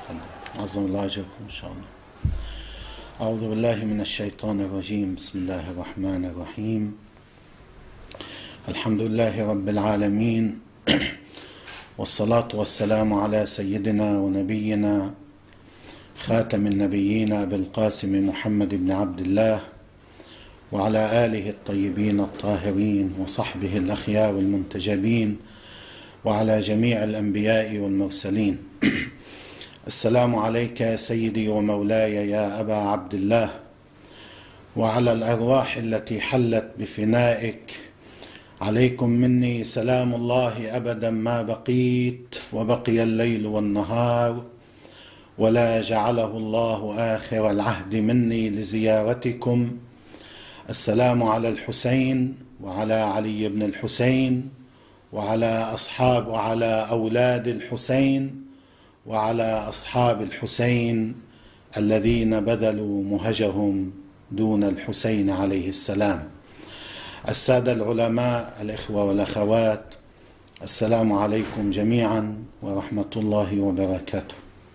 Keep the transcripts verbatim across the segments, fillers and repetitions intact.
عظم الله أجركم إن شاء الله. أعوذ بالله من الشيطان الرجيم. بسم الله الرحمن الرحيم. الحمد لله رب العالمين، والصلاة والسلام على سيدنا ونبينا خاتم النبيين أبي القاسم محمد بن عبد الله وعلى آله الطيبين الطاهرين وصحبه الأخيار المنتجبين وعلى جميع الأنبياء والمرسلين. السلام عليك يا سيدي ومولاي يا أبا عبد الله، وعلى الأرواح التي حلت بفنائك، عليكم مني سلام الله أبدا ما بقيت وبقي الليل والنهار، ولا جعله الله آخر العهد مني لزيارتكم. السلام على الحسين وعلى علي بن الحسين وعلى أصحاب وعلى أولاد الحسين وعلى أصحاب الحسين الذين بذلوا مهجهم دون الحسين عليه السلام. السادة العلماء، الإخوة والأخوات، السلام عليكم جميعا ورحمة الله وبركاته،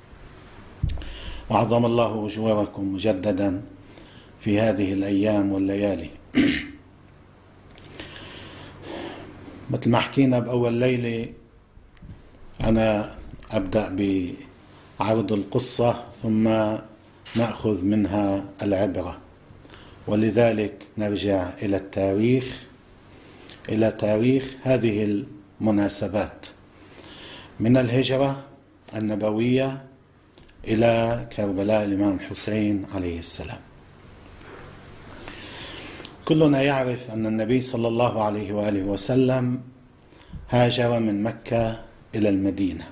وعظم الله أجوركم مجددا في هذه الأيام والليالي. مثل ما حكينا بأول ليلة، أنا أبدأ بعرض القصة ثم نأخذ منها العبرة، ولذلك نرجع إلى التاريخ إلى تاريخ هذه المناسبات من الهجرة النبوية إلى كربلاء الإمام الحسين عليه السلام. كلنا يعرف أن النبي صلى الله عليه وآله وسلم هاجر من مكة إلى المدينة.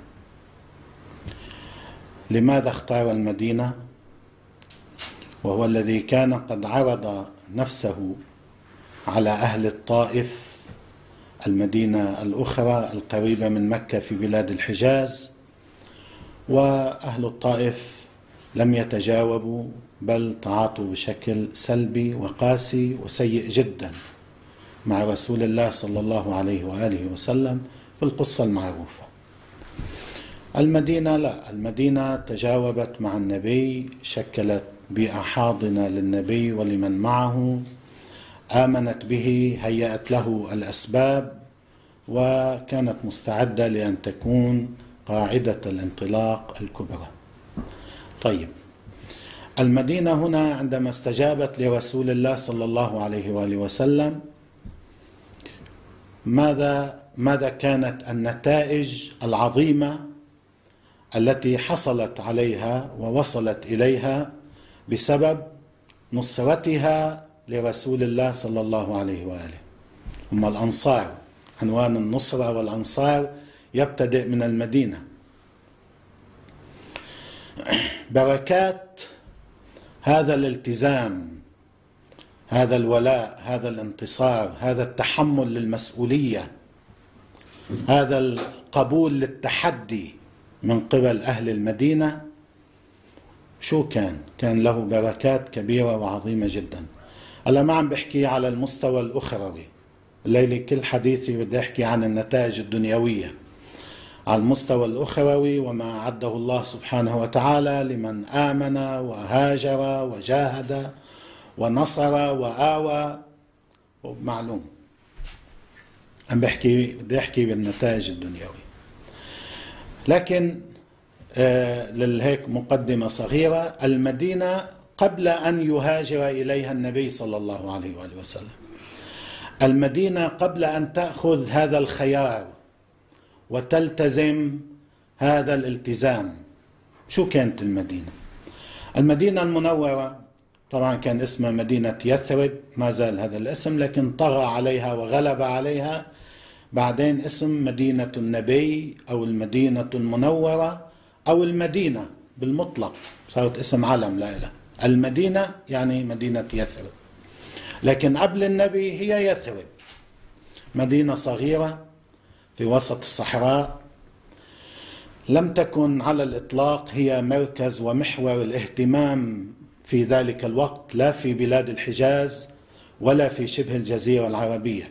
لماذا اختار المدينة وهو الذي كان قد عرض نفسه على أهل الطائف، المدينة الأخرى القريبة من مكة في بلاد الحجاز، وأهل الطائف لم يتجاوبوا بل تعاطوا بشكل سلبي وقاسي وسيء جدا مع رسول الله صلى الله عليه وآله وسلم في القصة المعروفة. المدينة لا، المدينة تجاوبت مع النبي، شكلت بيئة حاضنة للنبي ولمن معه، آمنت به، هيأت له الأسباب، وكانت مستعدة لأن تكون قاعدة الانطلاق الكبرى. طيب، المدينة هنا عندما استجابت لرسول الله صلى الله عليه وآله وسلم، ماذا ماذا كانت النتائج العظيمة التي حصلت عليها ووصلت إليها بسبب نصرتها لرسول الله صلى الله عليه وآله؟ هم الأنصار. عنوان النصرة والأنصار يبتدئ من المدينة. بركات هذا الالتزام، هذا الولاء، هذا الانتصار، هذا التحمل للمسؤولية، هذا القبول للتحدي من قبل أهل المدينة، شو كان؟ كان له بركات كبيرة وعظيمة جدا. أنا ما عم بحكي على المستوى الأخروي، الليلة كل حديثي بدي أحكي عن النتائج الدنيوية. على المستوى الأخروي وما أعده الله سبحانه وتعالى لمن آمن وهاجر وجاهد ونصر وآوى، معلوم. عم بحكي بدي أحكي بالنتائج الدنيوية. لكن آه للهيك مقدمة صغيرة. المدينة قبل أن يهاجر إليها النبي صلى الله عليه وآله وسلم، المدينة قبل أن تأخذ هذا الخيار وتلتزم هذا الالتزام، شو كانت المدينة؟ المدينة المنورة طبعا كان اسمها مدينة يثرب، ما زال هذا الاسم، لكن طغى عليها وغلب عليها بعدين اسم مدينة النبي أو المدينة المنورة أو المدينة بالمطلق، صارت اسم علم لا إله. المدينة يعني مدينة يثرب، لكن قبل النبي هي يثرب، مدينة صغيرة في وسط الصحراء، لم تكن على الإطلاق هي مركز ومحور الاهتمام في ذلك الوقت، لا في بلاد الحجاز ولا في شبه الجزيرة العربية.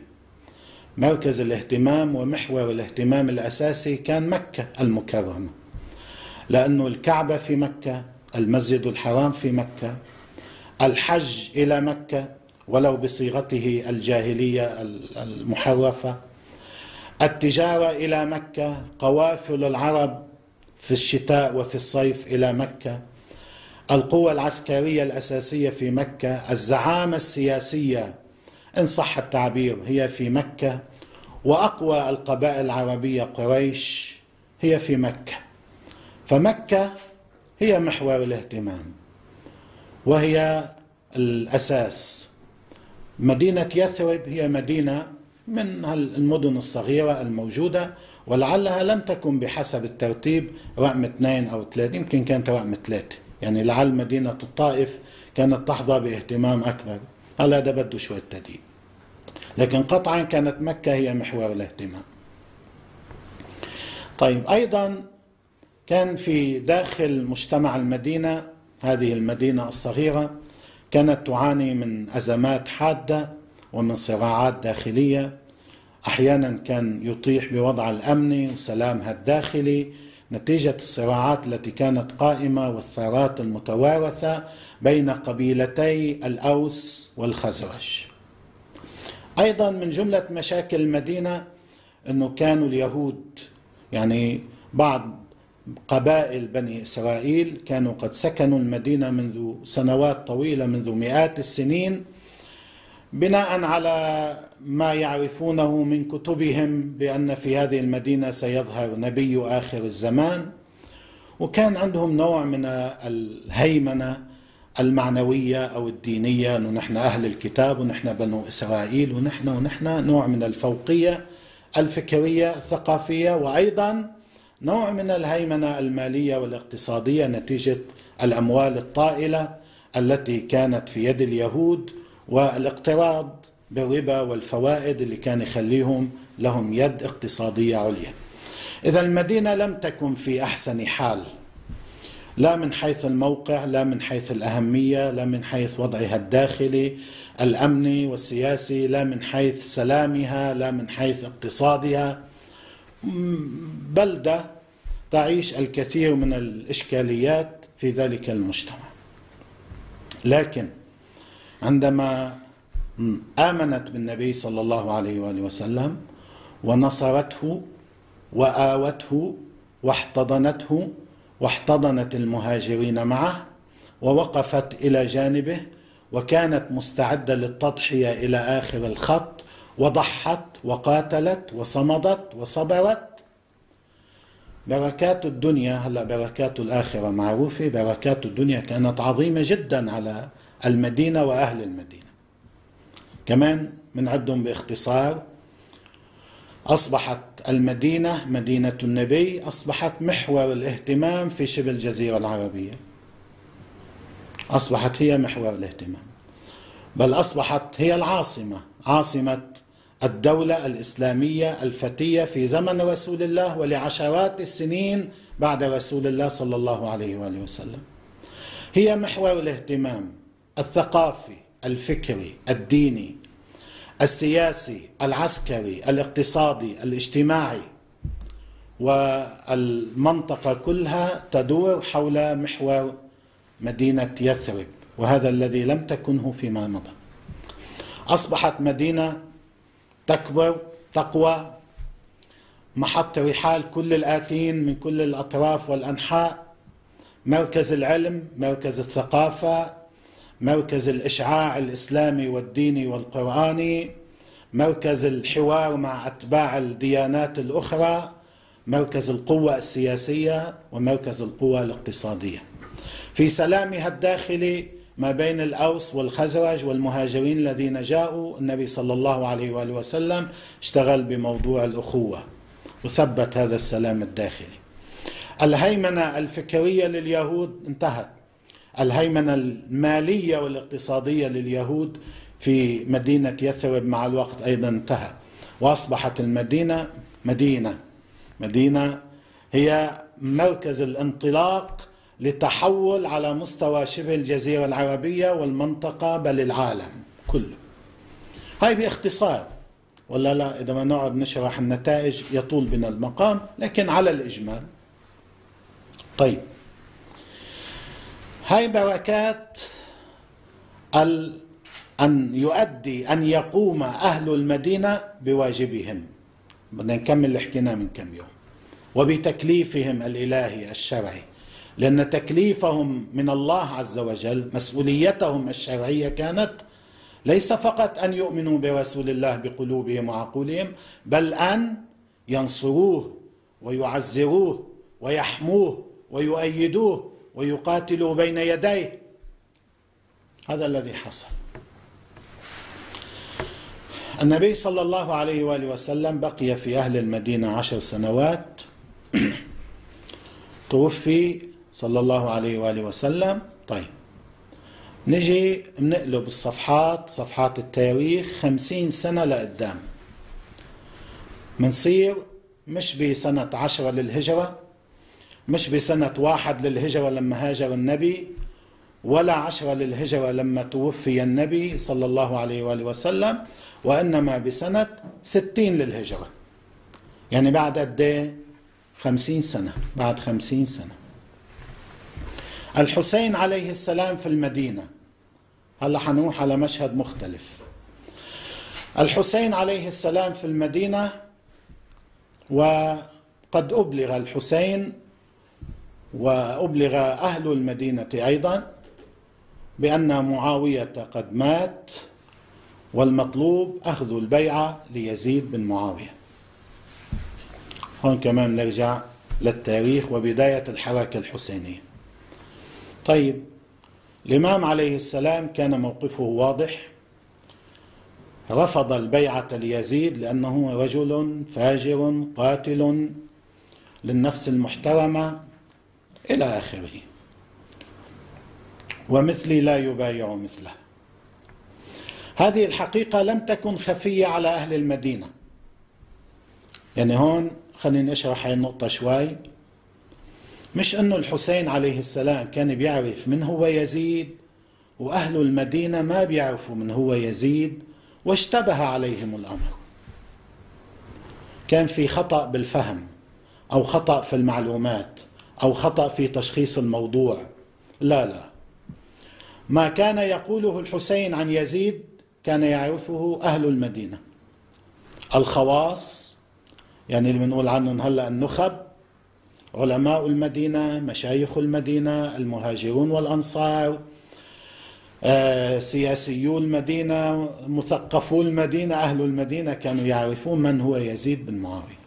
مركز الاهتمام ومحور الاهتمام الأساسي كان مكة المكرمة. لأن الكعبة في مكة، المسجد الحرام في مكة، الحج إلى مكة ولو بصيغته الجاهلية المحرفة، التجارة إلى مكة، قوافل العرب في الشتاء وفي الصيف إلى مكة، القوة العسكرية الأساسية في مكة، الزعامة السياسية إن صح التعبير هي في مكة، وأقوى القبائل العربية قريش هي في مكة. فمكة هي محور الاهتمام وهي الأساس. مدينة يثرب هي مدينة من المدن الصغيرة الموجودة، ولعلها لم تكن بحسب الترتيب رقم اثنين أو ثلاثة، يمكن كانت رقم ثلاثة، يعني لعل مدينة الطائف كانت تحظى باهتمام أكبر. هلا ده بده شوية تدقيق، لكن قطعا كانت مكة هي محور الاهتمام. طيب، أيضا كان في داخل مجتمع المدينة، هذه المدينة الصغيرة كانت تعاني من أزمات حادة ومن صراعات داخلية. أحيانا كان يطيح بوضع الأمن وسلامها الداخلي نتيجة الصراعات التي كانت قائمة والثارات المتوارثة بين قبيلتي الأوس والخزرج. أيضا من جملة مشاكل المدينة أنه كانوا اليهود، يعني بعض قبائل بني إسرائيل كانوا قد سكنوا المدينة منذ سنوات طويلة، منذ مئات السنين، بناء على ما يعرفونه من كتبهم بأن في هذه المدينة سيظهر نبي آخر الزمان، وكان عندهم نوع من الهيمنة المعنوية أو الدينية، أنه نحن أهل الكتاب ونحن بنو إسرائيل ونحن ونحن نوع من الفوقية الفكرية الثقافية، وأيضا نوع من الهيمنة المالية والاقتصادية نتيجة الأموال الطائلة التي كانت في يد اليهود والاقتراض بالربا والفوائد اللي كان يخليهم لهم يد اقتصادية عليا. إذا المدينة لم تكن في أحسن حال، لا من حيث الموقع، لا من حيث الأهمية، لا من حيث وضعها الداخلي الأمني والسياسي، لا من حيث سلامها، لا من حيث اقتصادها. بلدة تعيش الكثير من الإشكاليات في ذلك المجتمع. لكن عندما آمنت بالنبي صلى الله عليه وآله وسلم ونصرته وآوته واحتضنته واحتضنت المهاجرين معه ووقفت إلى جانبه وكانت مستعدة للتضحية إلى آخر الخط، وضحت وقاتلت وصمدت وصبرت، بركات الدنيا، هلا بركات الآخرة معروفة، بركات الدنيا كانت عظيمة جدا على المدينة وأهل المدينة. كمان بنعدهم باختصار، أصبحت المدينة مدينة النبي أصبحت محور الاهتمام في شبه الجزيرة العربية، أصبحت هي محور الاهتمام، بل أصبحت هي العاصمة، عاصمة الدولة الإسلامية الفتية في زمن رسول الله ولعشرات السنين بعد رسول الله صلى الله عليه وآله وسلم. هي محور الاهتمام الثقافي، الفكري، الديني، السياسي، العسكري، الاقتصادي، الاجتماعي، والمنطقة كلها تدور حول محور مدينة يثرب، وهذا الذي لم تكنه فيما مضى. أصبحت مدينة تكبر تقوى، محط رحال كل الآتين من كل الأطراف والأنحاء، مركز العلم، مركز الثقافة، مركز الإشعاع الإسلامي والديني والقرآني، مركز الحوار مع أتباع الديانات الأخرى، مركز القوة السياسية ومركز القوة الاقتصادية. في سلامها الداخلي ما بين الأوس والخزرج والمهاجرين الذين جاءوا، النبي صلى الله عليه وآله وسلم اشتغل بموضوع الأخوة وثبت هذا السلام الداخلي. الهيمنة الفكرية لليهود انتهت، الهيمنة المالية والاقتصادية لليهود في مدينة يثرب مع الوقت أيضا انتهى، وأصبحت المدينة مدينة مدينة هي مركز الانطلاق لتحول على مستوى شبه الجزيرة العربية والمنطقة بل العالم كله. هاي باختصار، ولا لا إذا ما نقعد نشرح النتائج يطول بنا المقام، لكن على الإجمال. طيب، هاي بركات أن يؤدي أن يقوم أهل المدينة بواجبهم، بدنا نكمل اللي حكيناه من كم يوم، وبتكليفهم الإلهي الشرعي، لأن تكليفهم من الله عز وجل، مسؤوليتهم الشرعية كانت ليس فقط أن يؤمنوا برسول الله بقلوبهم وعقولهم، بل أن ينصروه ويعزروه ويحموه ويؤيدوه ويقاتلوا بين يديه. هذا الذي حصل. النبي صلى الله عليه وآله وسلم بقي في أهل المدينة عشر سنوات، توفي صلى الله عليه وآله وسلم. طيب، نجي بنقلب الصفحات، صفحات التاريخ خمسين سنة لقدام، منصير مش بسنة عشرة للهجرة، مش بسنة واحد للهجرة لما هاجر النبي، ولا عشرة للهجرة لما توفي النبي صلى الله عليه وآله وسلم، وإنما بسنة ستين للهجرة. يعني بعد قد ايه؟ خمسين سنة. بعد خمسين سنة الحسين عليه السلام في المدينة. هلا حنروح على مشهد مختلف. الحسين عليه السلام في المدينة، وقد أبلغ الحسين وأبلغ أهل المدينة أيضا بأن معاوية قد مات، والمطلوب أخذ البيعة ليزيد بن معاوية. هون كمان نرجع للتاريخ وبداية الحركة الحسينية. طيب، الإمام عليه السلام كان موقفه واضح، رفض البيعة ليزيد لأنه رجل فاجر قاتل للنفس المحترمة إلى آخره، ومثلي لا يبايع مثله. هذه الحقيقة لم تكن خفية على أهل المدينة. يعني هون خلينا نشرح هاي النقطة شوي. مش أنه الحسين عليه السلام كان بيعرف من هو يزيد وأهل المدينة ما بيعرفوا من هو يزيد واشتبه عليهم الأمر. كان في خطأ بالفهم، أو خطأ في المعلومات، أو خطأ في تشخيص الموضوع. لا لا، ما كان يقوله الحسين عن يزيد كان يعرفه أهل المدينة، الخواص، يعني اللي بنقول عنهم هلأ النخب، علماء المدينة، مشايخ المدينة، المهاجرون والأنصار، آه، سياسيو المدينة، مثقفو المدينة، أهل المدينة كانوا يعرفون من هو يزيد بن معاوية.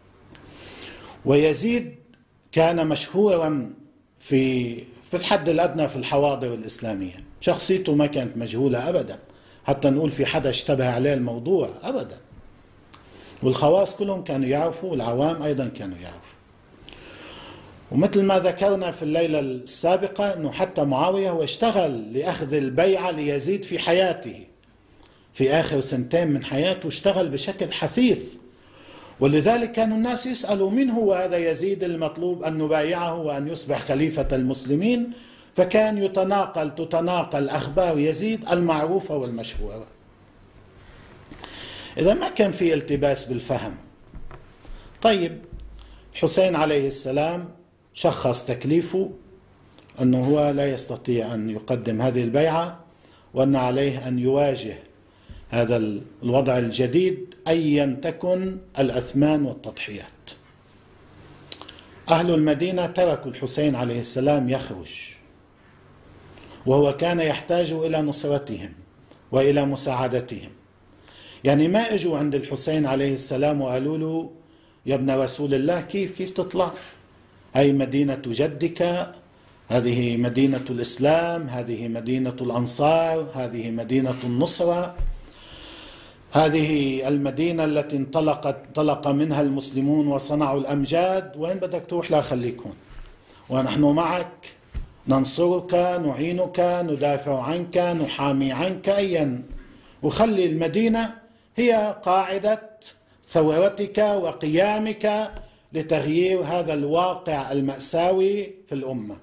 ويزيد كان مشهورا في في الحد الأدنى في الحواضر الإسلامية، شخصيته ما كانت مجهولة أبدا، حتى نقول في حدا اشتبه عليه الموضوع أبدا. والخواص كلهم كانوا يعرفوا، والعوام أيضا كانوا يعرفوا. ومثل ما ذكرنا في الليلة السابقة أنه حتى معاوية هو اشتغل لأخذ البيعة ليزيد في حياته، في آخر سنتين من حياته اشتغل بشكل حثيث، ولذلك كانوا الناس يسألوا من هو هذا يزيد المطلوب أن نبايعه وأن يصبح خليفة المسلمين، فكان يتناقل تتناقل أخبار يزيد المعروفة والمشهورة. إذا ما كان في التباس بالفهم. طيب، الحسين عليه السلام شخص تكليفه أنه هو لا يستطيع أن يقدم هذه البيعة، وأن عليه أن يواجه هذا الوضع الجديد أيا تكن الأثمان والتضحيات. أهل المدينة تركوا الحسين عليه السلام يخرج، وهو كان يحتاج إلى نصرتهم وإلى مساعدتهم. يعني ما اجوا عند الحسين عليه السلام وقالوا له يا ابن رسول الله كيف كيف تطلع؟ هاي مدينة جدك، هذه مدينة الإسلام، هذه مدينة الأنصار، هذه مدينة النصرة، هذه المدينة التي انطلقت انطلق منها المسلمون وصنعوا الأمجاد، وين بدك تروح؟ لا خليك هون، ونحن معك، ننصرك، نعينك، ندافع عنك، نحامي عنك أيا، وخلي المدينة هي قاعدة ثورتك وقيامك لتغيير هذا الواقع المأساوي في الأمة.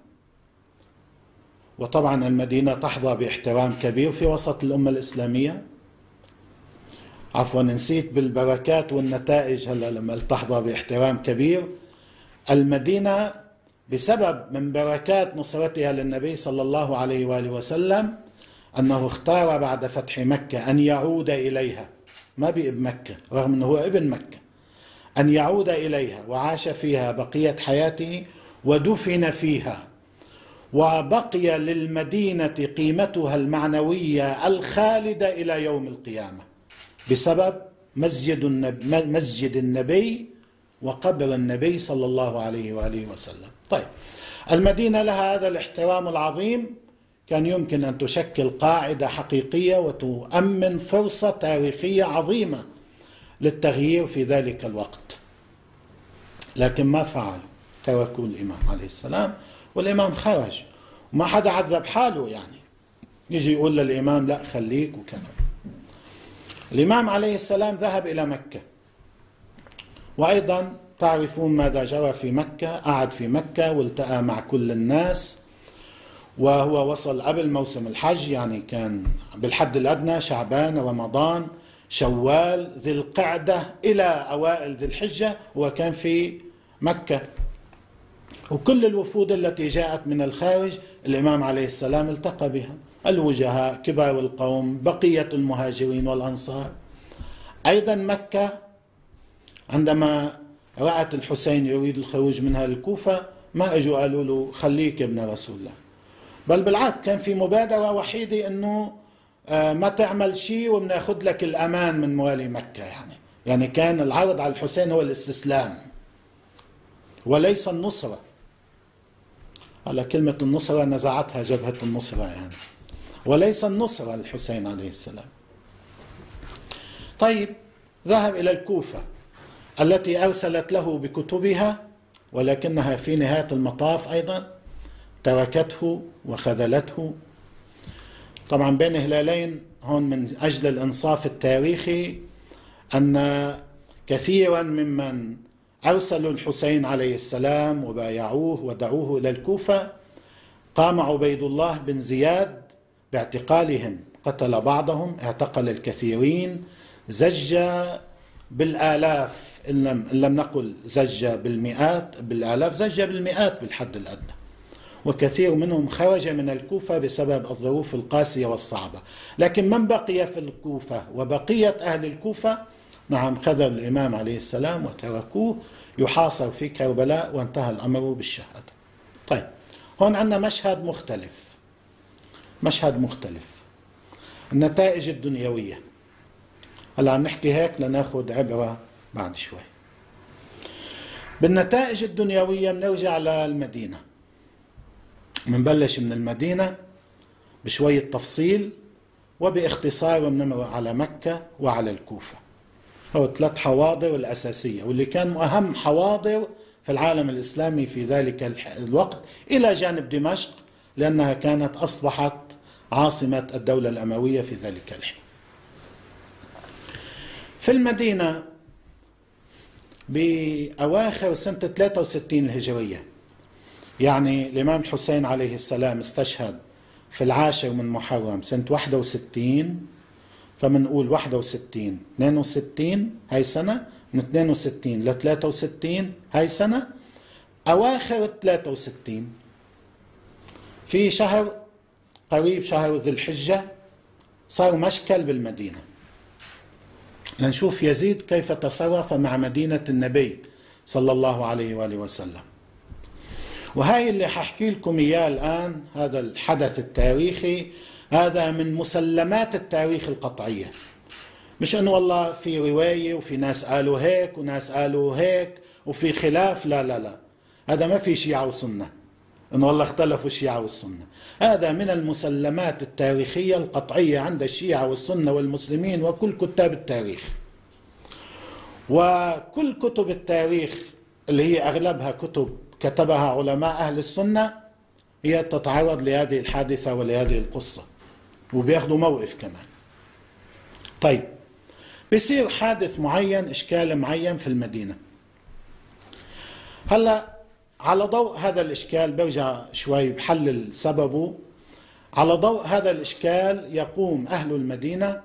وطبعا المدينة تحظى باحترام كبير في وسط الأمة الإسلامية. عفوا نسيت بالبركات والنتائج هلا لما تحظى باحترام كبير. المدينة بسبب من بركات نصرتها للنبي صلى الله عليه وآله وسلم أنه اختار بعد فتح مكة أن يعود إليها، ما بي بمكة رغم أنه هو ابن مكة، أن يعود إليها وعاش فيها بقية حياته ودفن فيها، وبقي للمدينة قيمتها المعنوية الخالدة إلى يوم القيامة بسبب مسجد النبي, مسجد النبي وقبر النبي صلى الله عليه وآله وسلم. طيب، المدينة لها هذا الاحترام العظيم، كان يمكن أن تشكل قاعدة حقيقية وتؤمن فرصة تاريخية عظيمة للتغيير في ذلك الوقت، لكن ما فعلوا، تركوا الإمام عليه السلام، والإمام خرج وما حدا عذب حاله، يعني يجي يقول للإمام لا خليك وكذا. الإمام عليه السلام ذهب إلى مكة، وأيضا تعرفون ماذا جرى في مكة، قعد في مكة والتقى مع كل الناس، وهو وصل قبل موسم الحج، يعني كان بالحد الأدنى شعبان، رمضان، شوال، ذي القعدة إلى أوائل ذي الحجة، وكان في مكة. وكل الوفود التي جاءت من الخارج الإمام عليه السلام التقى بها، الوجهاء، كبار القوم، بقية المهاجرين والأنصار. أيضا مكة عندما رأت الحسين يريد الخروج منها للكوفة ما اجوا قالوا له خليك يا ابن رسول الله، بل بالعكس كان في مبادرة وحيدة انه ما تعمل شيء وبناخذ لك الأمان من موالي مكة. يعني يعني كان العرض على الحسين هو الاستسلام وليس النصرة. على كلمة النصرة نزعتها جبهة النصرة يعني، وليس النصرة للحسين عليه السلام. طيب، ذهب إلى الكوفة التي أرسلت له بكتبها، ولكنها في نهاية المطاف أيضا تركته وخذلته. طبعا بين هلالين هون من أجل الإنصاف التاريخي أن كثيرا ممن أرسلوا الحسين عليه السلام وبايعوه ودعوه إلى الكوفة قام عبيد الله بن زياد باعتقالهم، قتل بعضهم، اعتقل الكثيرين، زج بالآلاف إن لم, إن لم نقل زج بالمئات، بالآلاف زج بالمئات بالحد الأدنى، وكثير منهم خرج من الكوفة بسبب الظروف القاسية والصعبة. لكن من بقي في الكوفة وبقية أهل الكوفة نعم خذوا الإمام عليه السلام وتركوه يحاصر في كربلاء، وانتهى الأمر بالشهادة. طيب، هون عندنا مشهد مختلف، مشهد مختلف، النتائج الدنيوية. هلا عم نحكي هيك لناخذ عبرة بعد شوي. بالنتائج الدنيوية بنرجع للمدينة، بنبلش من المدينة بشوية تفصيل وباختصار، بنمر على مكة وعلى الكوفة. هو ثلاث حواضر الأساسية، واللي كان أهم حواضر في العالم الإسلامي في ذلك الوقت إلى جانب دمشق، لأنها كانت أصبحت عاصمة الدولة الأموية في ذلك الحين. في المدينة بأواخر سنة ثلاثة وستين الهجرية، يعني الإمام الحسين عليه السلام استشهد في العاشر من محرم سنة واحد وستين، فمنقول واحد وستين اثنين وستين هاي سنة، من اثنين وستين ل ثلاثة وستين هاي سنة، أواخر ثلاثة وستين في شهر قريب شهر ذي الحجة صار مشكل بالمدينة. لنشوف يزيد كيف تصرف مع مدينة النبي صلى الله عليه وآله وسلم. وهاي اللي ححكي لكم إياه الآن، هذا الحدث التاريخي، هذا من مسلمات التاريخ القطعية، مش أنه والله في رواية وفي ناس قالوا هيك وناس قالوا هيك وفي خلاف، لا لا لا، هذا ما في شيعة وسنة أنه والله اختلفوا الشيعة والسنة. هذا من المسلمات التاريخية القطعية عند الشيعة والسنة والمسلمين وكل كتاب التاريخ. وكل كتب التاريخ اللي هي أغلبها كتب كتبها علماء أهل السنة هي تتعرض لهذه الحادثة ولهذه القصة، وبياخدوا موقف كمان. طيب، بيصير حادث معين، إشكال معين في المدينة. هلأ على ضوء هذا الإشكال برجع شوي بحلل سببه. على ضوء هذا الإشكال يقوم أهل المدينة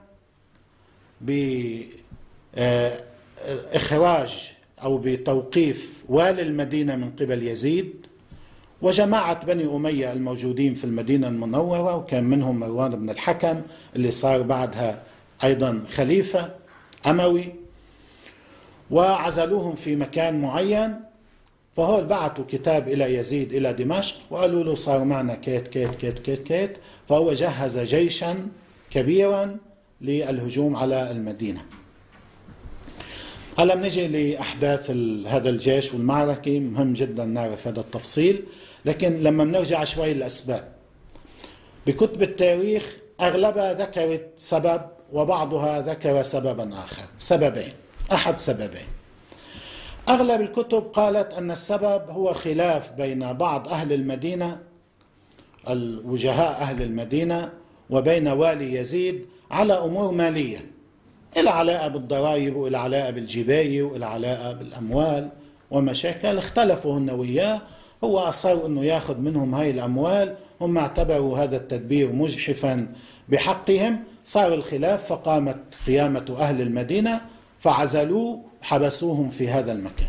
بإخراج أو بتوقيف والي المدينة من قبل يزيد، وجماعة بني أمية الموجودين في المدينة المنورة، وكان منهم مروان بن الحكم اللي صار بعدها أيضا خليفة أموي، وعزلوهم في مكان معين. فهول بعثوا كتاب إلى يزيد إلى دمشق وقالوا له صار معنا كيت كيت كيت كيت كيت، فهو جهز جيشا كبيرا للهجوم على المدينة. هلا بنجي لأحداث هذا الجيش والمعركة، مهم جدا نعرف هذا التفصيل، لكن لما بنرجع شوي للأسباب بكتب التاريخ أغلبها ذكرت سبب وبعضها ذكر سببا آخر، سببين، أحد سببين. أغلب الكتب قالت أن السبب هو خلاف بين بعض أهل المدينة، الوجهاء أهل المدينة، وبين والي يزيد على أمور مالية، إلى علاقة بالضرائب وإلى علاقة بالجباية وإلى علاقة بالأموال ومشاكل، اختلفوا هن وياه. هو أصر أنه يأخذ منهم هاي الأموال، هم اعتبروا هذا التدبير مجحفا بحقهم، صار الخلاف، فقامت قيامة أهل المدينة فعزلوه وحبسوهم في هذا المكان.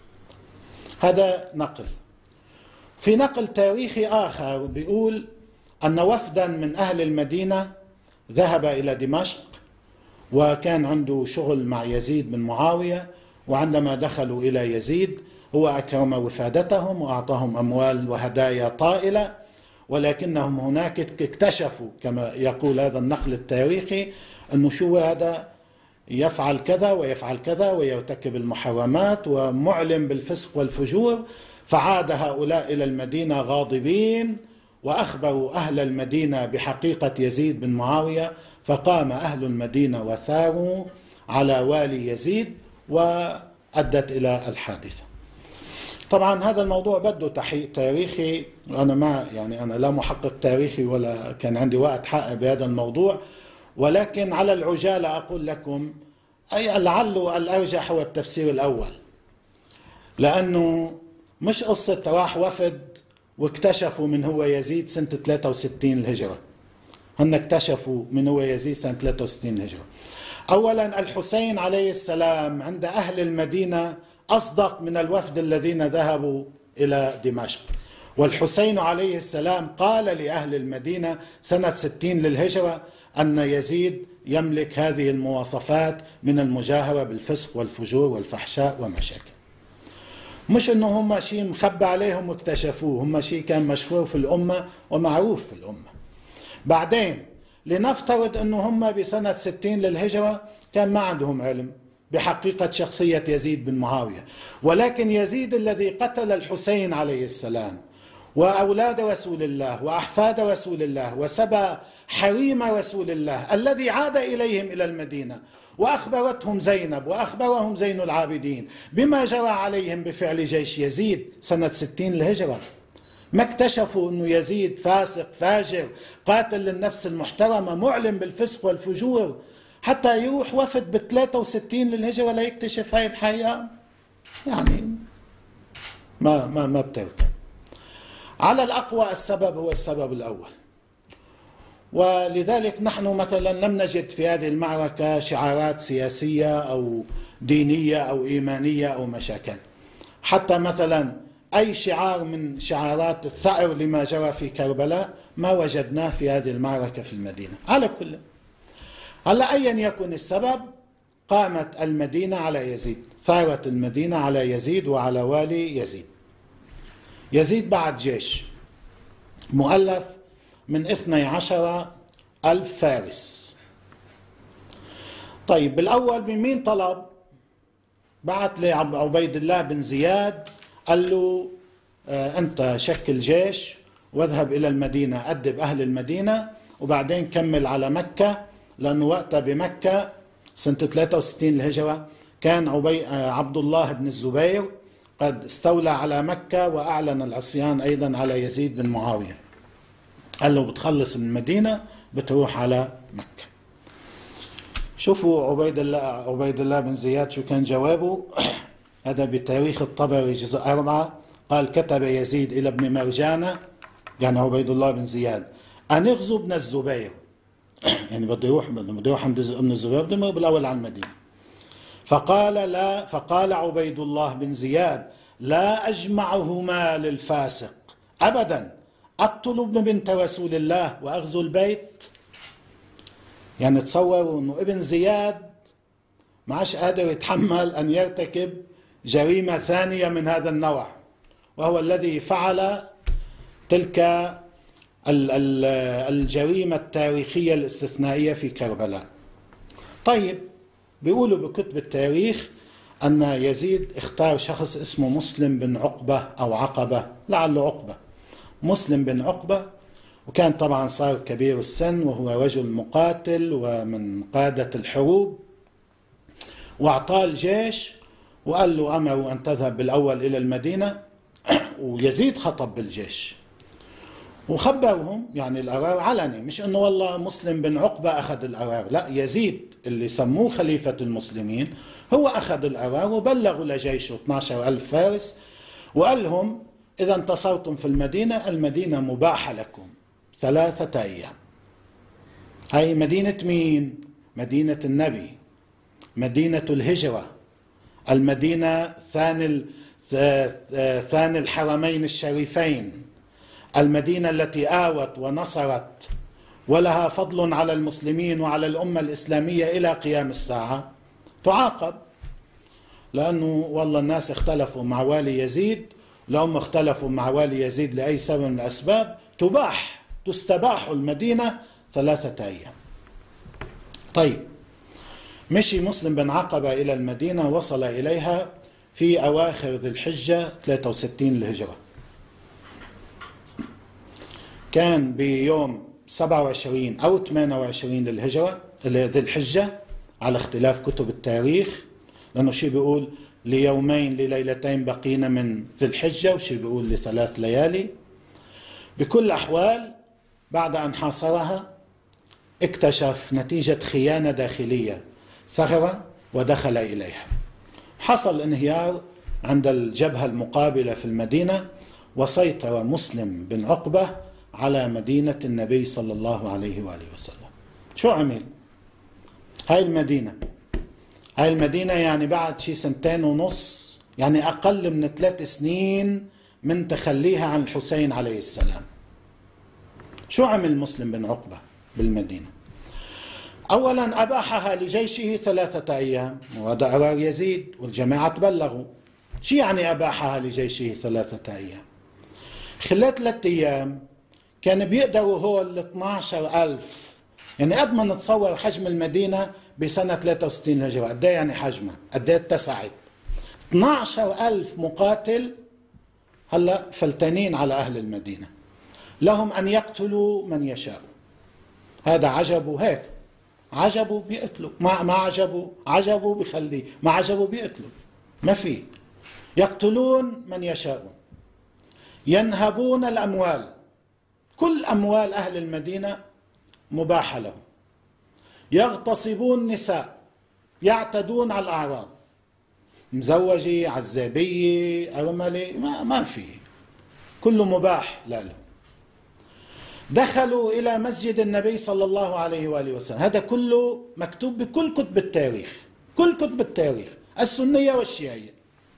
هذا نقل. في نقل تاريخي آخر بيقول أن وفدا من أهل المدينة ذهب إلى دمشق وكان عنده شغل مع يزيد بن معاوية، وعندما دخلوا إلى يزيد هو أكرم وفادتهم وأعطاهم أموال وهدايا طائلة، ولكنهم هناك اكتشفوا كما يقول هذا النقل التاريخي أنه شو هذا يفعل كذا ويفعل كذا ويرتكب المحرمات ومعلم بالفسق والفجور. فعاد هؤلاء إلى المدينة غاضبين وأخبروا أهل المدينة بحقيقة يزيد بن معاوية، فقام أهل المدينة وثاروا على والي يزيد وأدت إلى الحادثة. طبعا هذا الموضوع بده تحقيق تاريخي، وأنا ما يعني أنا لا محقق تاريخي ولا كان عندي وقت حق بهذا الموضوع، ولكن على العجالة أقول لكم أي لعله الأرجح هو التفسير الأول، لأنه مش قصة راح وفد واكتشفوا من هو يزيد سنة ثلاثة وستين الهجرة، هن اكتشفوا من هو يزيد سنة ثلاثة وستين الهجرة. أولا الحسين عليه السلام عند أهل المدينة أصدق من الوفد الذين ذهبوا إلى دمشق، والحسين عليه السلام قال لأهل المدينة سنة ستين للهجرة أن يزيد يملك هذه المواصفات من المجاهرة بالفسق والفجور والفحشاء ومشاكل. مش أنه هم شيء مخبى عليهم واكتشفوه، هم شيء كان مشهور في الأمة ومعروف في الأمة. بعدين لنفترض أنه هم بسنة ستين للهجرة كان ما عندهم علم بحقيقة شخصية يزيد بن معاوية، ولكن يزيد الذي قتل الحسين عليه السلام وأولاد رسول الله وأحفاد رسول الله وسبى حريم رسول الله، الذي عاد إليهم إلى المدينة وأخبرتهم زينب وأخبرهم زين العابدين بما جرى عليهم بفعل جيش يزيد سنة ستين الهجرة، ما اكتشفوا أنه يزيد فاسق فاجر قاتل للنفس المحترمة معلم بالفسق والفجور، حتى يروح وفد ب ثلاثة وستين للهجرة ليكتشف هاي الحقيقة؟ يعني ما ما ما بتركب. على الأقوى السبب هو السبب الأول، ولذلك نحن مثلا لم نجد في هذه المعركة شعارات سياسية أو دينية أو إيمانية أو مشاكل، حتى مثلا أي شعار من شعارات الثأر لما جرى في كربلاء ما وجدناه في هذه المعركة في المدينة. على كل هلا أيا يكن السبب، قامت المدينة على يزيد، ثارت المدينة على يزيد وعلى والي يزيد. يزيد بعد جيش مؤلف من اثني عشر ألف فارس. طيب بالأول من مين طلب؟ بعت لعبيد الله بن زياد قال له آه أنت شكل جيش واذهب إلى المدينة أدب أهل المدينة وبعدين كمل على مكة، لأنه وقتها بمكة سنة ثلاثة وستين الهجرة كان عبي آه عبد الله بن الزبير قد استولى على مكة وأعلن العصيان أيضا على يزيد بن معاوية. قال له بتخلص من المدينة بتروح على مكة. شوفوا عبيد الله عبيد الله بن زياد شو كان جوابه. هذا بتاريخ الطبري جزء أربعة، قال كتب يزيد إلى ابن مرجانة يعني عبيد الله بن زياد أن يغزو ابن الزبير، يعني بده يروح بده يروح عند ابن الزبير بده يمر بالأول على المدينة. فقال لا فقال عبيد الله بن زياد لا أجمعهما للفاسق أبدا. أقتل ابن بنت رسول الله وأغزو البيت؟ يعني تصوروا أنه ابن زياد ما عادش قادر يتحمل أن يرتكب جريمة ثانية من هذا النوع، وهو الذي فعل تلك الجريمة التاريخية الاستثنائية في كربلاء. طيب، بيقولوا بكتب التاريخ أن يزيد اختار شخص اسمه مسلم بن عقبة أو عقبة، لعله عقبة، مسلم بن عقبة، وكان طبعا صار كبير السن وهو رجل مقاتل ومن قادة الحروب، واعطاه الجيش وقال له أمره أن تذهب بالأول إلى المدينة، ويزيد خطب بالجيش وخبرهم، يعني القرار علني، مش أنه والله مسلم بن عقبة أخذ القرار، لا، يزيد اللي سموه خليفة المسلمين هو أخذ القرار وبلغوا لجيشه اثني عشر ألف فارس وقال لهم إذا انتصرتم في المدينة، المدينة مباحة لكم ثلاثة أيام. هاي مدينة مين؟ مدينة النبي، مدينة الهجرة، المدينة ثاني ثاني الحرمين الشريفين، المدينة التي آوت ونصرت ولها فضل على المسلمين وعلى الأمة الإسلامية إلى قيام الساعة، تعاقب. لأنه والله الناس اختلفوا مع والي يزيد، لهم اختلفوا مع والي يزيد لأي سبب من الأسباب، تباح تستباح المدينة ثلاثة أيام. طيب، مشي مسلم بن عقبة إلى المدينة، وصل إليها في أواخر ذي الحجة ثلاثة وستين للهجرة، كان بيوم سبعة وعشرين أو ثمانية وعشرين للهجرة ذي الحجة على اختلاف كتب التاريخ، لأنه شيء بيقول ليومين لليلتين بقينا من ذي الحجة، وشيء بيقول لثلاث ليالي. بكل أحوال بعد أن حاصرها اكتشف نتيجة خيانة داخلية ثغرة ودخل إليها، حصل انهيار عند الجبهة المقابلة في المدينة، وسيطر مسلم بن عقبة على مدينة النبي صلى الله عليه وآله وسلم. شو عمل؟ هاي المدينة هاي المدينة يعني بعد شي سنتين ونص، يعني أقل من ثلاث سنين من تخليها عن الحسين عليه السلام. شو عمل مسلم بن عقبة بالمدينة؟ أولا أباحها لجيشه ثلاثة أيام، وهذا قرار يزيد والجماعة تبلغوا. شو يعني أباحها لجيشه ثلاثة أيام؟ خلال ثلاثة أيام كان بيقدروا هو ال اثني عشر ألف، يعني قد ما نتصور حجم المدينة بسنة ثلاثة وستين هجرة، قد ايه يعني حجمها، قد ايه اتسعت، اثني عشر ألف مقاتل هلا فلتانين على أهل المدينة، لهم أن يقتلوا من يشاء. هذا عجبوا هيك، عجبوا بيقتلوا، ما ما عجبوا عجبوا بيخليه، ما عجبوا بيقتلوا، ما في، يقتلون من يشاءون، ينهبون الأموال، كل أموال أهل المدينة مباحة لهم، يغتصبون نساء، يعتدون على الأعراض، مزوجة، عزابية، أرملة، ما, ما في، كله مباح لهم. دخلوا إلى مسجد النبي صلى الله عليه وآله وسلم، هذا كله مكتوب بكل كتب التاريخ، كل كتب التاريخ السنية والشيعية.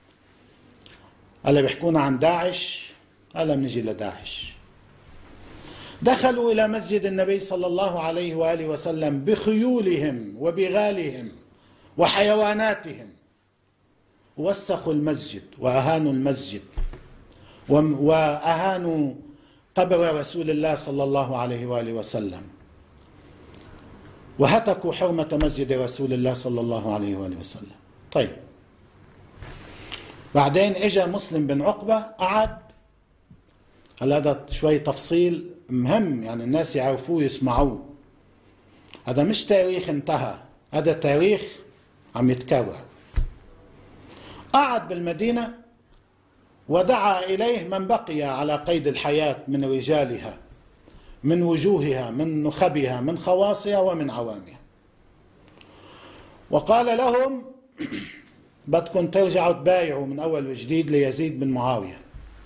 هلا بيحكونا عن داعش، هلا بنجي لداعش. دخلوا إلى مسجد النبي صلى الله عليه وآله وسلم بخيولهم وبغالهم وحيواناتهم، وسخوا المسجد وأهانوا المسجد وأهانوا قبر رسول الله صلى الله عليه وآله وسلم، وهتكوا حرمة مسجد رسول الله صلى الله عليه وآله وسلم. طيب، بعدين اجى مسلم بن عقبة قعد. هل هذا شوي تفصيل مهم يعني الناس يعرفوه يسمعوه، هذا مش تاريخ انتهى، هذا تاريخ عم يتكرر. قعد بالمدينة ودعا إليه من بقي على قيد الحياة من رجالها، من وجوهها، من نخبها، من خواصها ومن عوامها، وقال لهم بدكم ترجعوا تبايعوا من أول وجديد ليزيد بن معاوية.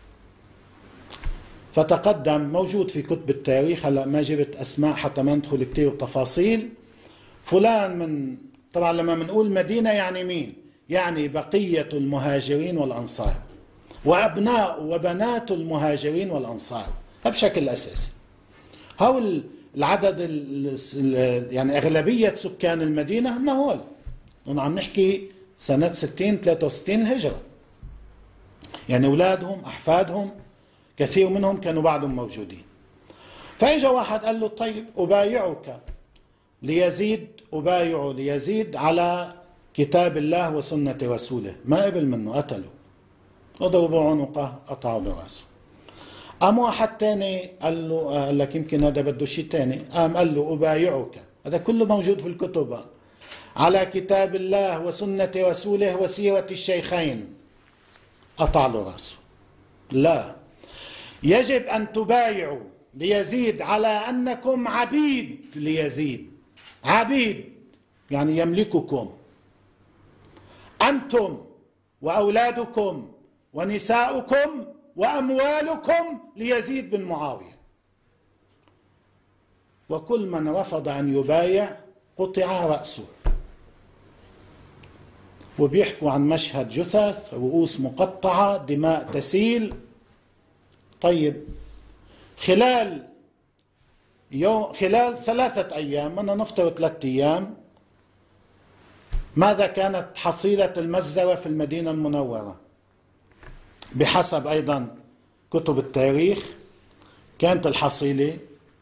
فتقدم، موجود في كتب التاريخ، هلا ما جبت أسماء حتى ما ندخل كتير بتفاصيل، فلان من، طبعا لما بنقول مدينة يعني مين؟ يعني بقية المهاجرين والأنصار، وأبناء وبنات المهاجرين والأنصار بشكل أساسي. هول العدد يعني أغلبية سكان المدينة هن هول، عم نحكي سنة ستين ثلاثة وستين الهجرة، يعني أولادهم أحفادهم كثير منهم كانوا بعدهم موجودين. فإجا واحد قال له طيب أبايعك ليزيد، أبايع ليزيد على كتاب الله وسنة رسوله. ما قبل منه، قتله، وضربوا عنقه، قطعوا براسه. قام واحد تاني قال له، قال لك يمكن هذا بده شيء تاني، قام قال له أبايعك، هذا كله موجود في الكتب، على كتاب الله وسنة رسوله وسيرة الشيخين، قطع له راسه. لا، يجب أن تبايعوا ليزيد على أنكم عبيد ليزيد، عبيد يعني يملككم أنتم وأولادكم ونساؤكم وأموالكم ليزيد بن معاوية. وكل من رفض أن يبايع قطع رأسه. وبيحكوا عن مشهد جثث، رؤوس مقطعة، دماء تسيل. طيب خلال يوم خلال ثلاثة أيام، أنا نفترض ثلاثة أيام، ماذا كانت حصيلة المزدوى في المدينة المنورة؟ بحسب أيضا كتب التاريخ كانت الحصيلة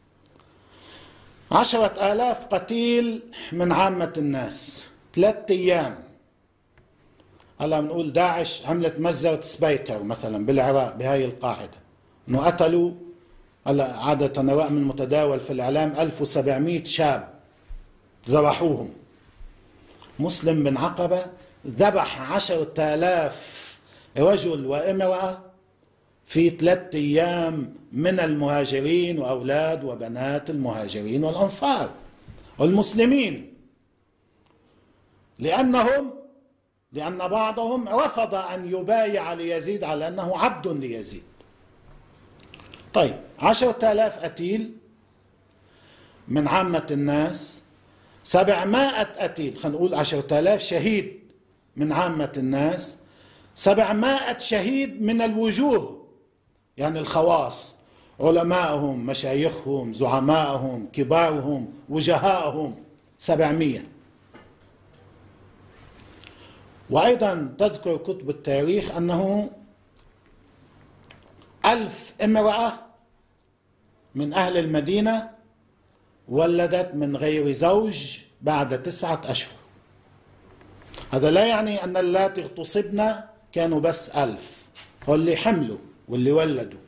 عشرة آلاف قتيل من عامة الناس. ثلاثة أيام. هلا بنقول داعش عملت مزة سبايكر مثلا بالعراق بهاي القاعدة، انه قتلوا، هلا عادة رقم المتداول في الإعلام ألف وسبعمئة شاب ذبحوهم. مسلم بن عقبة ذبح عشرة آلاف رجل وامرأة في ثلاثة أيام من المهاجرين وأولاد وبنات المهاجرين والأنصار والمسلمين، لأنهم لأن بعضهم رفض أن يبايع ليزيد على أنه عبد ليزيد. طيب عشرة آلاف قتيل من عامة الناس، سبعمائة قتيل، خلينا نقول عشرة آلاف شهيد من عامة الناس، سبعمائة شهيد من الوجوه، يعني الخواص، علمائهم، مشايخهم، زعمائهم، كبارهم، وجهائهم، سبعمائة. وأيضا تذكر كتب التاريخ أنه ألف امرأة من أهل المدينة ولدت من غير زوج بعد تسعة أشهر. هذا لا يعني أن اللاتي اغتصبن كانوا بس ألف، هو اللي حملوا واللي ولدوا.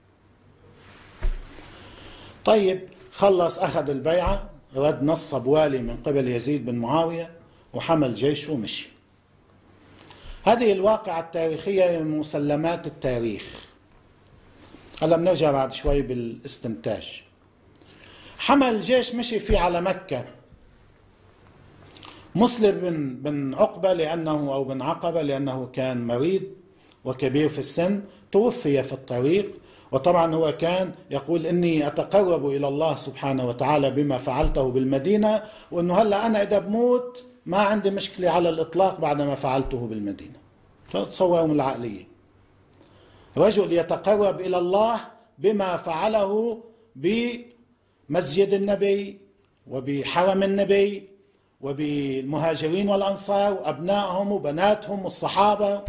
طيب خلص، أخذ البيعة، رد نصب والي من قبل يزيد بن معاوية وحمل جيشه ومشي. هذه الواقعة التاريخية من مسلمات التاريخ. هلا بنرجع بعد شوي بالاستنتاج. حمل الجيش مشي فيه على مكة. مسلم بن بن عقبة لأنه أو بن عقبة لأنه كان مريض وكبير في السن، توفي في الطريق. وطبعا هو كان يقول إني أتقرب إلى الله سبحانه وتعالى بما فعلته بالمدينة، وإنه هلا أنا إذا بموت ما عندي مشكلة على الإطلاق بعد ما فعلته بالمدينة. تصوروا من العقلية، رجل يتقرب إلى الله بما فعله بمسجد النبي وبحرم النبي وبالمهاجرين والأنصار وأبنائهم وبناتهم والصحابة.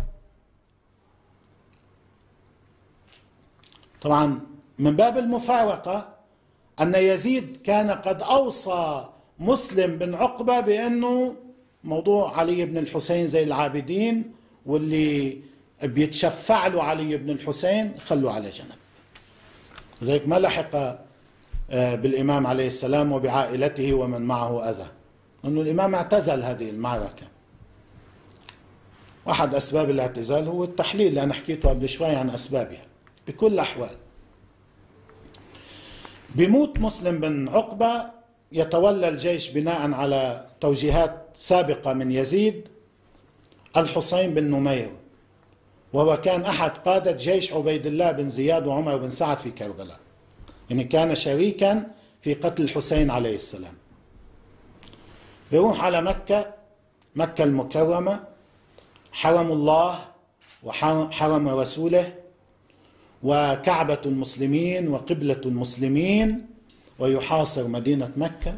طبعا من باب المفارقة أن يزيد كان قد أوصى مسلم بن عقبة بأنه موضوع علي بن الحسين زي العابدين واللي بيتشفع له علي بن الحسين خلوا على جنب. لذلك ما لحق بالإمام عليه السلام وبعائلته ومن معه أذى، لأنه الإمام اعتزل هذه المعركة. واحد أسباب الاعتزال هو التحليل اللي أنا حكيته قبل شوي عن أسبابها. بكل الأحوال بموت مسلم بن عقبة، يتولى الجيش بناء على توجيهات سابقة من يزيد الحسين بن نمير، وهو كان أحد قادة جيش عبيد الله بن زياد وعمر بن سعد في كربلاء، يعني كان شريكا في قتل الحسين عليه السلام. بيروح على مكة، مكة المكرمة، حرم الله وحرم رسوله وكعبة المسلمين وقبلة المسلمين، ويحاصر مدينة مكة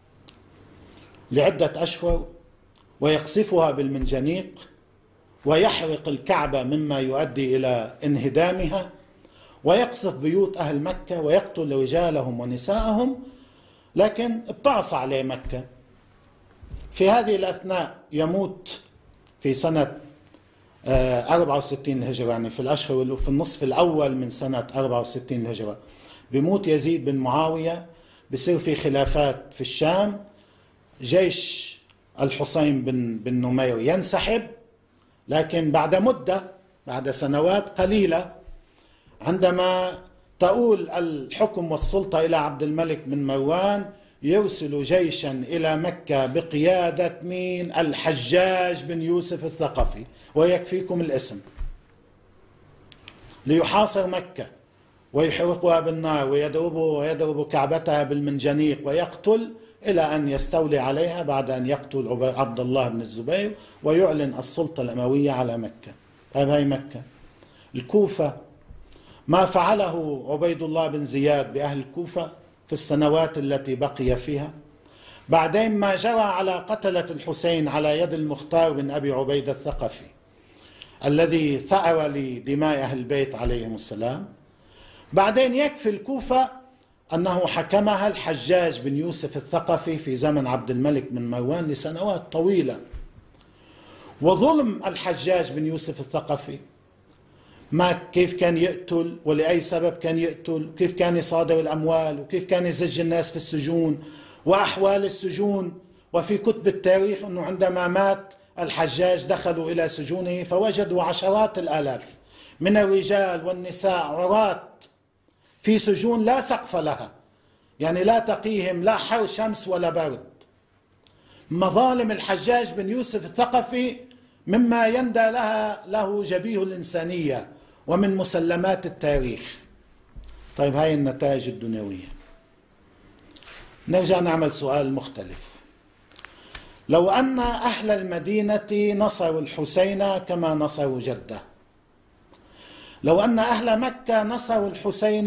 لعدة أشهر ويقصفها بالمنجنيق ويحرق الكعبة مما يؤدي إلى انهدامها، ويقصف بيوت أهل مكة ويقتل رجالهم ونساءهم، لكن ابتعص عليه مكة. في هذه الأثناء يموت في سنة أربعة وستين الهجرة، يعني في الأشهر في النصف الأول من سنة أربعة وستين الهجرة، بموت يزيد بن معاوية، بصير في خلافات في الشام، جيش الحسين بن بن نمير ينسحب، لكن بعد مدة، بعد سنوات قليلة، عندما تؤول الحكم والسلطة إلى عبد الملك بن مروان، يرسل جيشا إلى مكة بقيادة مين؟ الحجاج بن يوسف الثقفي، ويكفيكم الاسم، ليحاصر مكة ويحرقها بالنار ويضرب ويضرب كعبتها بالمنجنيق ويقتل، إلى أن يستولي عليها بعد أن يقتل عبد الله بن الزبير ويعلن السلطة الأموية على مكة. طيب هاي مكة. الكوفة، ما فعله عبيد الله بن زياد بأهل الكوفة في السنوات التي بقي فيها، بعدين ما جرى على قتلة الحسين على يد المختار بن أبي عبيدة الثقفي الذي ثأر لدماء أهل البيت عليهم السلام، بعدين يكفي الكوفة أنه حكمها الحجاج بن يوسف الثقفي في زمن عبد الملك بن مروان لسنوات طويلة. وظلم الحجاج بن يوسف الثقفي، ما كيف كان يقتل ولأي سبب كان يقتل، كيف كان يصادر الأموال، وكيف كان يزج الناس في السجون وأحوال السجون. وفي كتب التاريخ أنه عندما مات الحجاج دخلوا إلى سجونه فوجدوا عشرات الآلاف من الرجال والنساء عراة في سجون لا سقف لها، يعني لا تقيهم لا حر شمس ولا برد. مظالم الحجاج بن يوسف الثقفي مما يندى لها له جبيه الإنسانية ومن مسلمات التاريخ. طيب هاي النتائج الدنيوية. نرجع نعمل سؤال مختلف. لو أن أهل المدينة نصروا الحسين كما نصروا جده، لو أن أهل مكة نصروا الحسين،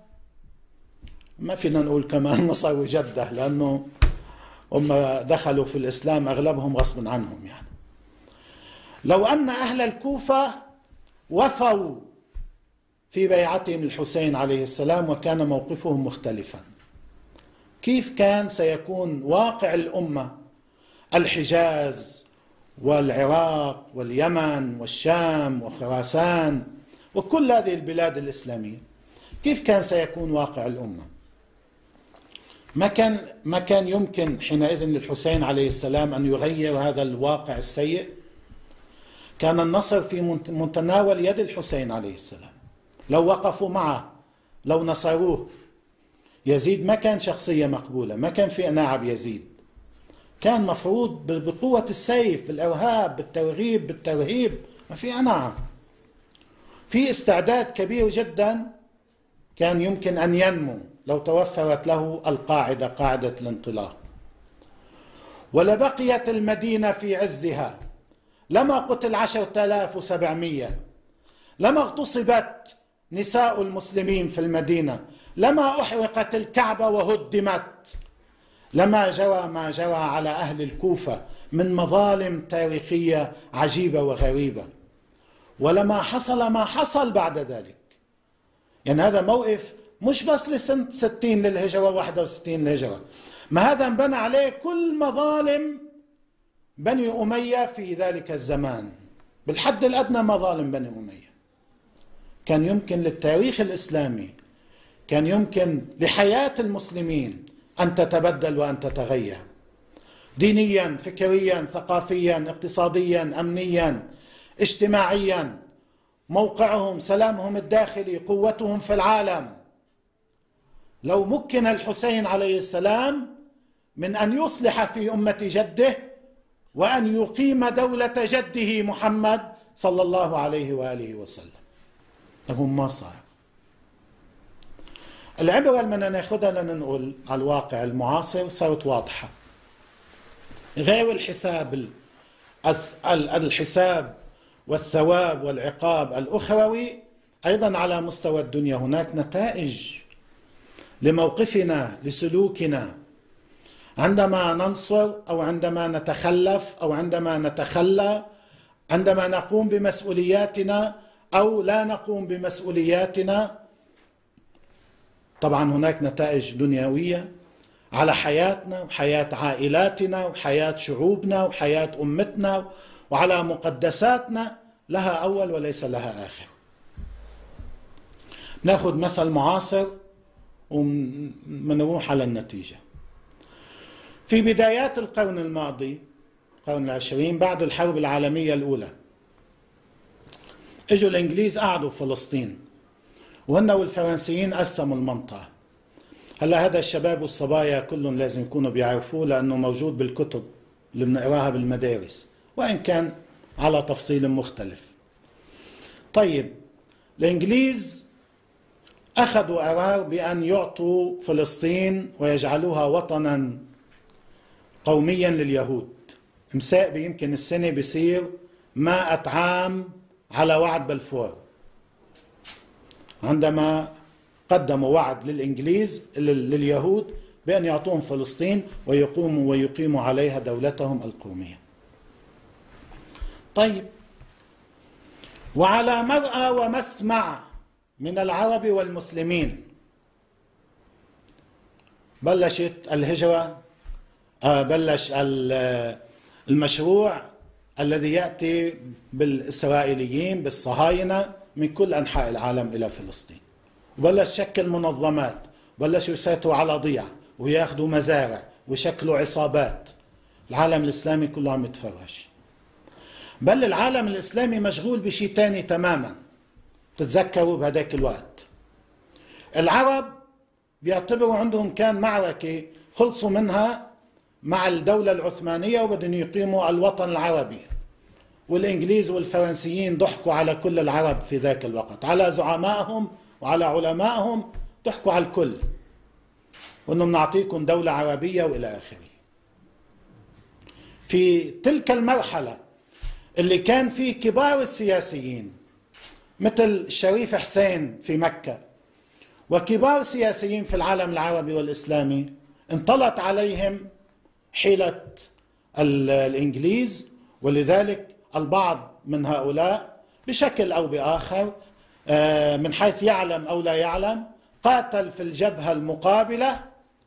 ما فينا نقول كما نصروا جده لأنه هم دخلوا في الإسلام أغلبهم غصب عنهم، يعني لو أن أهل الكوفة وفوا في بيعتهم الحسين عليه السلام وكان موقفهم مختلفا، كيف كان سيكون واقع الأمة؟ الحجاز والعراق واليمن والشام وخراسان وكل هذه البلاد الإسلامية، كيف كان سيكون واقع الأمة؟ ما كان ما كان يمكن حينئذ للحسين عليه السلام أن يغير هذا الواقع السيء. كان النصر في متناول يد الحسين عليه السلام لو وقفوا معه، لو نصروه. يزيد ما كان شخصية مقبولة، ما كان في قناعة بيزيد، كان مفروض بقوة السيف، بالإرهاب، بالترغيب، بالترهيب، ما في قناعة. في استعداد كبير جدا كان يمكن أن ينمو لو توفرت له القاعدة، قاعدة الانطلاق، ولبقيت المدينة في عزها، لما قتل عشرة آلاف وسبعمية، لما اغتصبت نساء المسلمين في المدينة، لما أحرقت الكعبة وهدمت، لما جرى ما جرى على أهل الكوفة من مظالم تاريخية عجيبة وغريبة، ولما حصل ما حصل بعد ذلك. يعني هذا موقف مش بس لسنة ستين للهجرة واحد وستين للهجرة، ما هذا انبنى عليه كل مظالم بني أمية في ذلك الزمان، بالحد الأدنى مظالم بني أمية. كان يمكن للتاريخ الإسلامي، كان يمكن لحياة المسلمين أن تتبدل وأن تتغير دينيا، فكريا، ثقافيا، اقتصاديا، أمنيا، اجتماعيا، موقعهم، سلامهم الداخلي، قوتهم في العالم. لو مكن الحسين عليه السلام من أن يصلح في أمة جده وأن يقيم دولة جده محمد صلى الله عليه وآله وسلم، لهم ما صار. العبرة اللي بدنا ناخذها لننقل على الواقع المعاصر صارت واضحة. غير الحساب الحساب والثواب والعقاب الأخروي، أيضا على مستوى الدنيا هناك نتائج لموقفنا لسلوكنا عندما ننصر أو عندما نتخلف أو عندما نتخلى، عندما نقوم بمسؤولياتنا أو لا نقوم بمسؤولياتنا. طبعا هناك نتائج دنيوية على حياتنا وحياة عائلاتنا وحياة شعوبنا وحياة أمتنا وعلى مقدساتنا، لها أول وليس لها آخر. ناخذ مثل معاصر ومنروح على النتيجة. في بدايات القرن الماضي، القرن العشرين، بعد الحرب العالمية الأولى، اجوا الإنجليز قعدوا في فلسطين، وهن والفرنسيين قسموا المنطقة. هلا هذا الشباب والصبايا كلهم لازم يكونوا بيعرفوه لأنه موجود بالكتب اللي بنقراها بالمدارس، وإن كان على تفصيل مختلف. طيب، الإنجليز أخذوا قرار بأن يعطوا فلسطين ويجعلوها وطنا قوميا لليهود. مساء يمكن السنة بيصير مائة عام على وعد بلفور، عندما قدموا وعد للإنجليز لليهود بأن يعطوهم فلسطين ويقوموا ويقيموا عليها دولتهم القومية. طيب، وعلى مرأى ومسمع من العرب والمسلمين بلشت الهجرة، بلش المشروع الذي يأتي بالإسرائيليين بالصهاينة من كل أنحاء العالم إلى فلسطين، وبلش شكل منظمات، بلشوا يسيطروا على ضيع وياخذوا مزارع ويشكلوا عصابات. العالم الإسلامي كله عم يتفرج، بل العالم الإسلامي مشغول بشيء تاني تماما. تتذكروا بهداك الوقت العرب بيعتبروا عندهم كان معركة خلصوا منها مع الدولة العثمانية وبدهم يقيموا الوطن العربي، والإنجليز والفرنسيين ضحكوا على كل العرب في ذاك الوقت، على زعمائهم وعلى علمائهم، ضحكوا على الكل وأنهم نعطيكم دولة عربية وإلى آخره. في تلك المرحلة اللي كان فيه كبار السياسيين مثل الشريف حسين في مكة وكبار سياسيين في العالم العربي والإسلامي، انطلت عليهم حيلة الإنجليز، ولذلك البعض من هؤلاء بشكل أو بآخر من حيث يعلم أو لا يعلم قاتل في الجبهة المقابلة،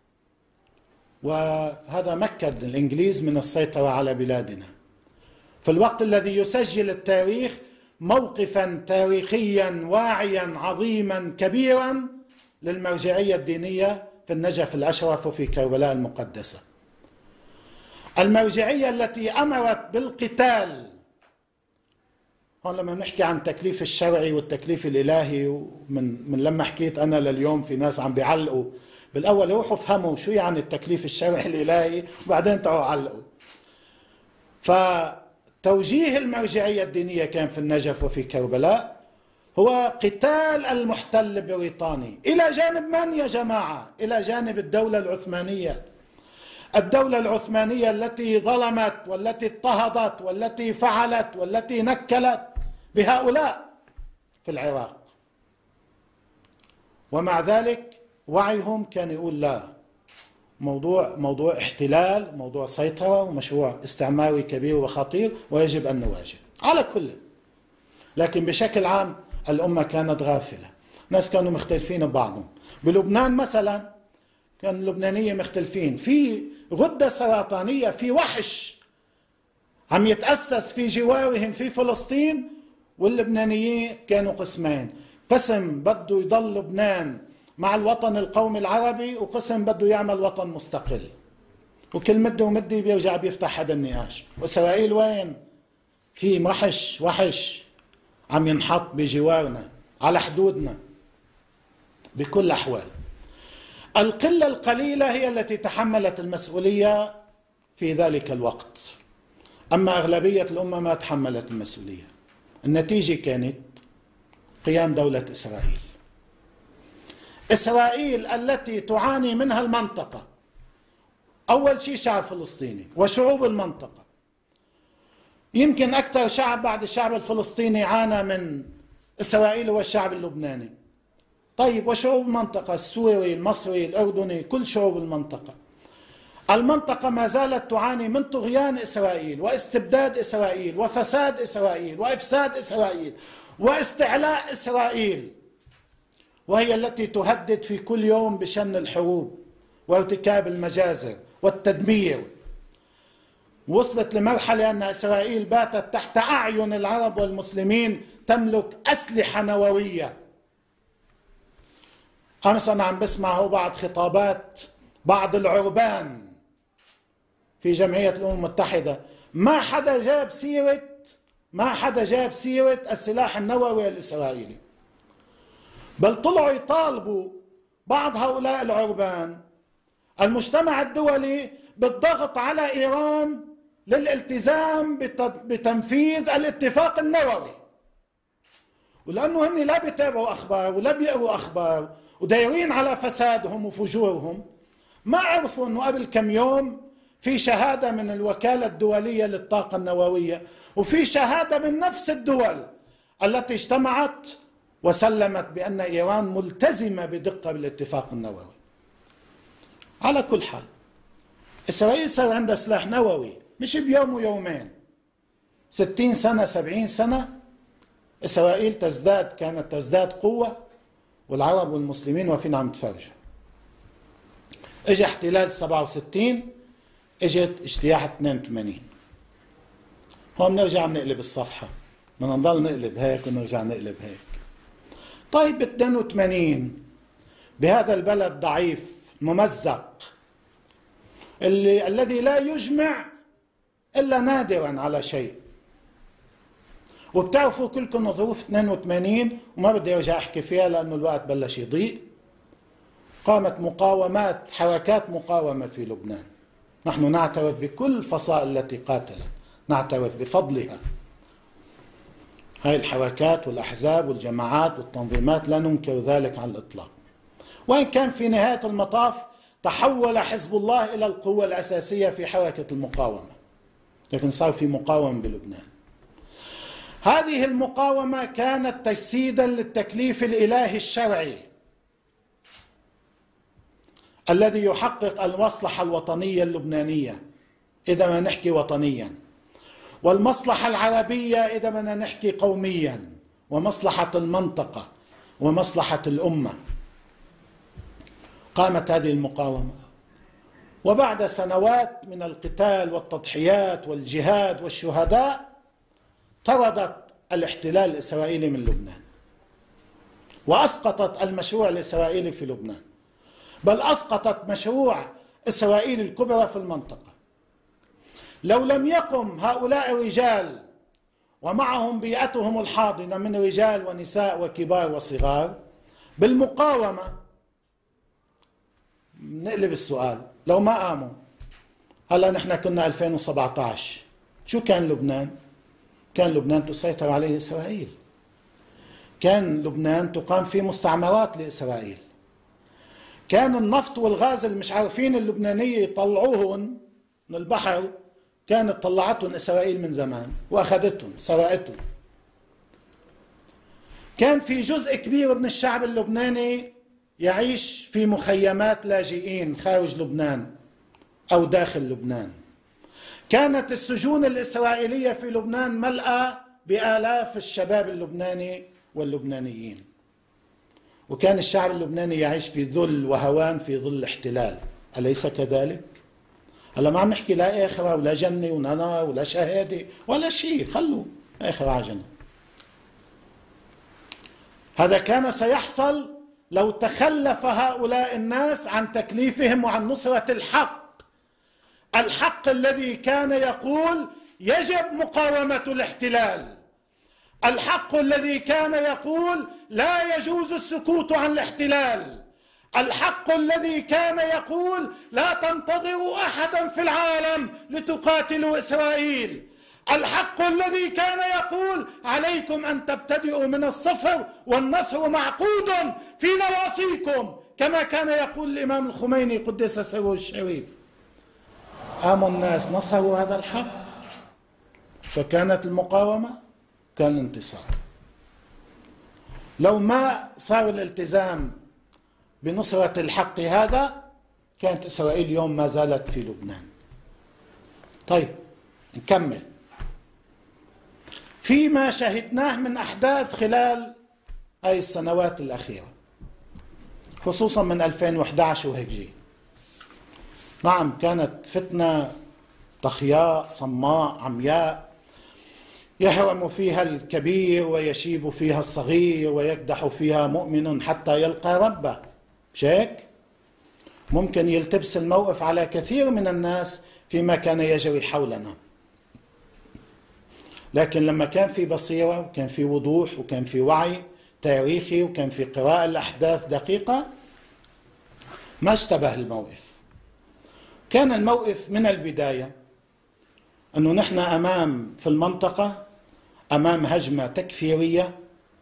وهذا مكن الإنجليز من السيطرة على بلادنا في الوقت الذي يسجل التاريخ موقفا تاريخيا واعيا عظيما كبيرا للمرجعية الدينية في النجف الأشرف وفي كربلاء المقدسة. المرجعية التي أمرت بالقتال. هون لما نحكي عن التكليف الشرعي والتكليف الإلهي، ومن من لما حكيت أنا لليوم في ناس عم بيعلقوا، بالأول روحوا فهموا شو يعني التكليف الشرعي الإلهي وبعدين تعالوا علقوا. فتوجيه المرجعية الدينية كان في النجف وفي كربلاء هو قتال المحتل البريطاني إلى جانب من يا جماعة؟ إلى جانب الدولة العثمانية. الدولة العثمانية التي ظلمت والتي اضطهدت والتي فعلت والتي نكلت بهؤلاء في العراق، ومع ذلك وعيهم كان يقول لا، موضوع موضوع احتلال، موضوع سيطرة ومشروع استعماري كبير وخطير ويجب أن نواجه على كل. لكن بشكل عام الأمة كانت غافلة، ناس كانوا مختلفين ببعضهم. بلبنان مثلا كان اللبنانية مختلفين، في غدة سرطانية، في وحش عم يتأسس في جوارهم في فلسطين، واللبنانيين كانوا قسمين، قسم بده يضل لبنان مع الوطن القومي العربي وقسم بده يعمل وطن مستقل، وكل مدة ومدة بيرجع بيفتح هذا النقاش. وإسرائيل وين؟ في وحش وحش عم ينحط بجوارنا على حدودنا بكل الأحوال. القلة القليلة هي التي تحملت المسؤولية في ذلك الوقت، أما أغلبية الأمة ما تحملت المسؤولية. النتيجة كانت قيام دولة إسرائيل. إسرائيل التي تعاني منها المنطقة، أول شيء شعب فلسطيني وشعوب المنطقة، يمكن أكثر شعب بعد الشعب الفلسطيني عانى من إسرائيل هو الشعب اللبناني. طيب وشعوب المنطقة، السوري، المصري، الأردني، كل شعوب المنطقة. المنطقة ما زالت تعاني من طغيان إسرائيل واستبداد إسرائيل وفساد إسرائيل وإفساد إسرائيل واستعلاء إسرائيل، وهي التي تهدد في كل يوم بشن الحروب وارتكاب المجازر والتدمير. وصلت لمرحلة أن إسرائيل باتت تحت أعين العرب والمسلمين تملك أسلحة نووية. أمس أنا عم بسمع بعض خطابات بعض العربان في جمعية الأمم المتحدة، ما حدا جاب سيرة ما حدا جاب سيرة السلاح النووي الإسرائيلي، بل طلعوا يطالبوا بعض هؤلاء العربان المجتمع الدولي بالضغط على إيران للالتزام بتنفيذ الاتفاق النووي. ولأنه هن لا بيتابعوا أخبار ولا بيقروا أخبار ودايرين على فسادهم وفجورهم، ما عرفوا أنه قبل كم يوم في شهادة من الوكالة الدولية للطاقة النووية وفي شهادة من نفس الدول التي اجتمعت وسلمت بأن إيران ملتزمة بدقة بالاتفاق النووي. على كل حال إسرائيل صار عندها سلاح نووي مش بيوم ويومين، ستين سنة سبعين سنة إسرائيل تزداد كانت تزداد قوة والعرب والمسلمين واقفين عم يتفرجوا. اجى احتلال سبعة وستين، اجت اجتياح اثنين وثمانين. هون بنرجع بنقلب الصفحة، بدنا نضل نقلب هيك ونرجع نقلب هيك. طيب ب اثنين وثمانين بهذا البلد ضعيف ممزق اللي الذي لا يجمع إلا نادرا على شيء، وبتعرفوا كلكم ظروف اثنين وثمانين وما بدي ارجع احكي فيها لانه الوقت بلش يضيق. قامت مقاومات حركات مقاومة في لبنان، نحن نعترف بكل الفصائل التي قاتلت، نعترف بفضلها. هاي الحركات والأحزاب والجماعات والتنظيمات لا ننكر ذلك على الإطلاق، وإن كان في نهاية المطاف تحول حزب الله إلى القوة الأساسية في حركة المقاومة، لكن صار في مقاومة بلبنان. هذه المقاومة كانت تجسيدا للتكليف الإلهي الشرعي الذي يحقق المصلحة الوطنية اللبنانية إذا ما نحكي وطنيا، والمصلحة العربية إذا بدنا نحكي قوميا، ومصلحة المنطقة ومصلحة الأمة. قامت هذه المقاومة، وبعد سنوات من القتال والتضحيات والجهاد والشهداء طردت الاحتلال الإسرائيلي من لبنان وأسقطت المشروع الإسرائيلي في لبنان، بل أسقطت مشروع إسرائيل الكبرى في المنطقة. لو لم يقم هؤلاء الرجال ومعهم بيئتهم الحاضنة من رجال ونساء وكبار وصغار بالمقاومة، نقلب السؤال، لو ما قاموا هلا نحن كنا ألفين وسبعة عشر شو كان لبنان؟ كان لبنان تسيطر عليه إسرائيل، كان لبنان تقام فيه مستعمرات لإسرائيل، كان النفط والغاز اللي مش عارفين اللبنانية يطلعوهن من البحر كانت طلعتهم إسرائيل من زمان وأخذتهم سرقتهم. كان في جزء كبير من الشعب اللبناني يعيش في مخيمات لاجئين خارج لبنان أو داخل لبنان. كانت السجون الإسرائيلية في لبنان ملأى بآلاف الشباب اللبناني واللبنانيين، وكان الشعب اللبناني يعيش في ذل وهوان في ظل الاحتلال، أليس كذلك؟ هلا ما عم نحكي لا آخرة ولا جنة ولا نار ولا شهادة ولا شيء، خلوا آخرة على جنة. هذا كان سيحصل لو تخلف هؤلاء الناس عن تكليفهم وعن نصرة الحق، الحق الذي كان يقول يجب مقاومة الاحتلال، الحق الذي كان يقول لا يجوز السكوت عن الاحتلال، الحق الذي كان يقول لا تنتظروا أحدا في العالم لتقاتلوا إسرائيل، الحق الذي كان يقول عليكم أن تبتدئوا من الصفر والنصر معقود في نواصيكم، كما كان يقول الإمام الخميني قدس سره الشريف. قاموا الناس نصروا هذا الحق فكانت المقاومة كان الانتصار. لو ما صار الالتزام بنصرة الحق هذا كانت إسرائيل اليوم ما زالت في لبنان. طيب نكمل فيما شهدناه من أحداث خلال هاي السنوات الأخيرة، خصوصا من ألفين وإحدى عشر وهيك جي. نعم كانت فتنة طخياء صماء عمياء يهرم فيها الكبير ويشيب فيها الصغير ويكدح فيها مؤمن حتى يلقى ربه، مش هيك؟ ممكن يلتبس الموقف على كثير من الناس فيما كان يجري حولنا، لكن لما كان في بصيرة وكان في وضوح وكان في وعي تاريخي وكان في قراءة الأحداث دقيقة ما اشتبه الموقف. كان الموقف من البداية أنه نحن أمام في المنطقة أمام هجمة تكفيرية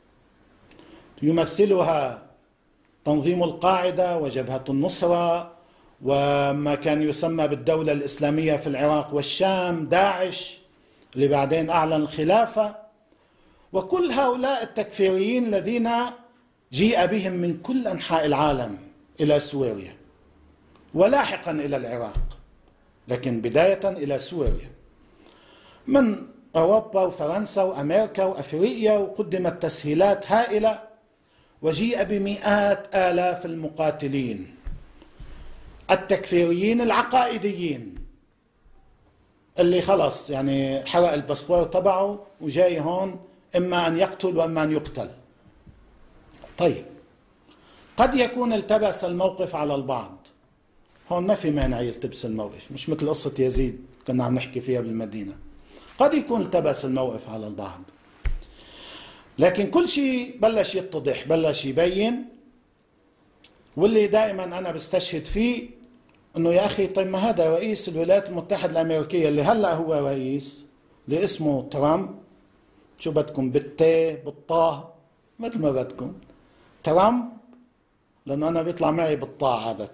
يمثلها تنظيم القاعدة وجبهة النصرة وما كان يسمى بالدولة الإسلامية في العراق والشام، داعش اللي بعدين أعلن الخلافة، وكل هؤلاء التكفيريين الذين جيء بهم من كل أنحاء العالم إلى سوريا ولاحقا إلى العراق، لكن بداية إلى سوريا من أوروبا وفرنسا وأمريكا وأفريقيا، وقدمت تسهيلات هائلة وجيء بمئات آلاف المقاتلين التكفيريين العقائديين اللي خلص يعني حرق الباسبور تبعه وجاي هون إما أن يقتل وإما أن يقتل. طيب قد يكون التبس الموقف على البعض، هون ما في مانع يلتبس الموقف، مش مثل قصة يزيد كنا عم نحكي فيها بالمدينة، قد يكون التبس الموقف على البعض، لكن كل شيء بلش يتضح بلش يبين. واللي دائما أنا بستشهد فيه أنه يا أخي طيب ما هذا رئيس الولايات المتحدة الأمريكية اللي هلأ هو رئيس اللي اسمه ترامب، شو بدكم بالتاء بالطاء مثل ما بدكم ترامب، لأنه أنا بيطلع معي بالطاء عادة.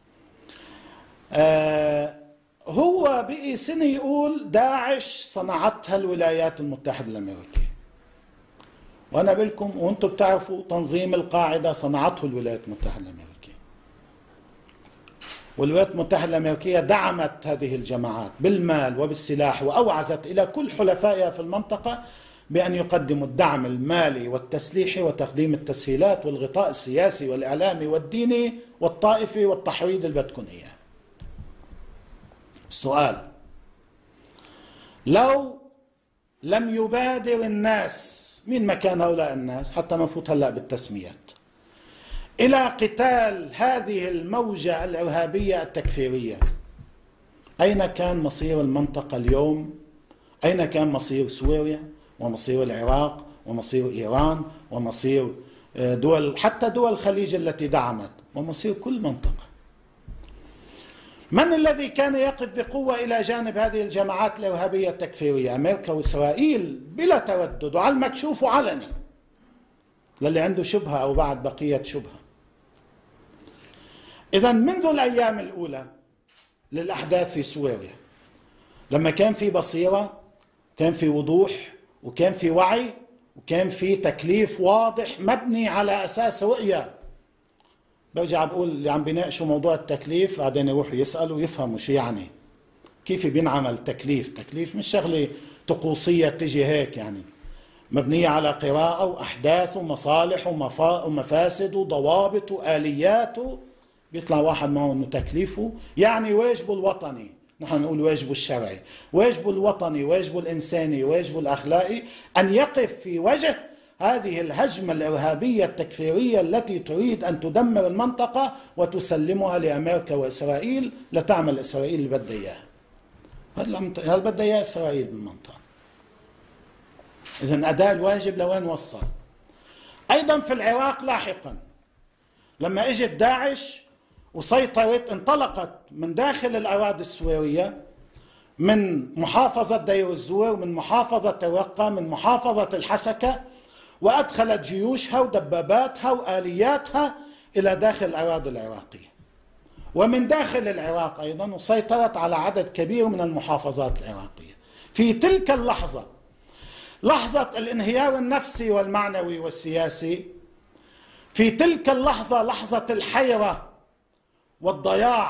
آه هو بقي سنة يقول داعش صنعتها الولايات المتحدة الأمريكية، وأنا بقول لكم وأنتم بتعرفوا تنظيم القاعدة صنعته الولايات المتحدة الأمريكية، والولايات المتحدة الأمريكية دعمت هذه الجماعات بالمال وبالسلاح وأوعزت إلى كل حلفائها في المنطقة بأن يقدموا الدعم المالي والتسليحي وتقديم التسهيلات والغطاء السياسي والإعلامي والديني والطائفي والتحريض اللي بدكم إياه. السؤال: لو لم يبادر الناس، مين مكان هؤلاء الناس حتى ما نفوت هلأ بالتسميات، إلى قتال هذه الموجة الإرهابية التكفيرية، أين كان مصير المنطقة اليوم؟ أين كان مصير سوريا ومصير العراق ومصير إيران ومصير دول حتى دول الخليج التي دعمت ومصير كل منطقة؟ من الذي كان يقف بقوة إلى جانب هذه الجماعات الإرهابية التكفيرية؟ أمريكا وإسرائيل بلا تردد وعلى المكشوف وعلني للي عنده شبهة أو بعد بقية شبهة. إذن منذ الأيام الأولى للأحداث في سوريا لما كان في بصيرة كان في وضوح وكان في وعي وكان في تكليف واضح مبني على أساس رؤية. برجع بقول اللي عم بيناقشوا موضوع التكليف بعدين يروحوا يسألوا ويفهموا شو يعني كيف بينعمل تكليف. تكليف مش شغلة طقوسية تجي هيك، يعني مبنية على قراءة وأحداث ومصالح ومفاسد وضوابط وآليات، بيطلع واحد معه أنه تكليفه يعني واجبه الوطني، نحن نقول واجبه الشرعي، واجبه الوطني، واجبه الإنساني، واجبه الأخلاقي أن يقف في وجه هذه الهجمة الإرهابية التكفيرية التي تريد أن تدمر المنطقة وتسلمها لأمريكا وإسرائيل لتعمل إسرائيل اللي بدها إياه. هل بدها إياه إسرائيل بالمنطقة؟ إذن أداء الواجب لوين وصل؟ أيضا في العراق لاحقا لما اجت داعش وسيطرت، انطلقت من داخل الأراضي السورية من محافظة دير الزور، من محافظة الرقة، من محافظة الحسكة، وأدخلت جيوشها ودباباتها وآلياتها إلى داخل الأراضي العراقية ومن داخل العراق أيضا، وسيطرت على عدد كبير من المحافظات العراقية. في تلك اللحظة، لحظة الانهيار النفسي والمعنوي والسياسي، في تلك اللحظة لحظة الحيرة والضياع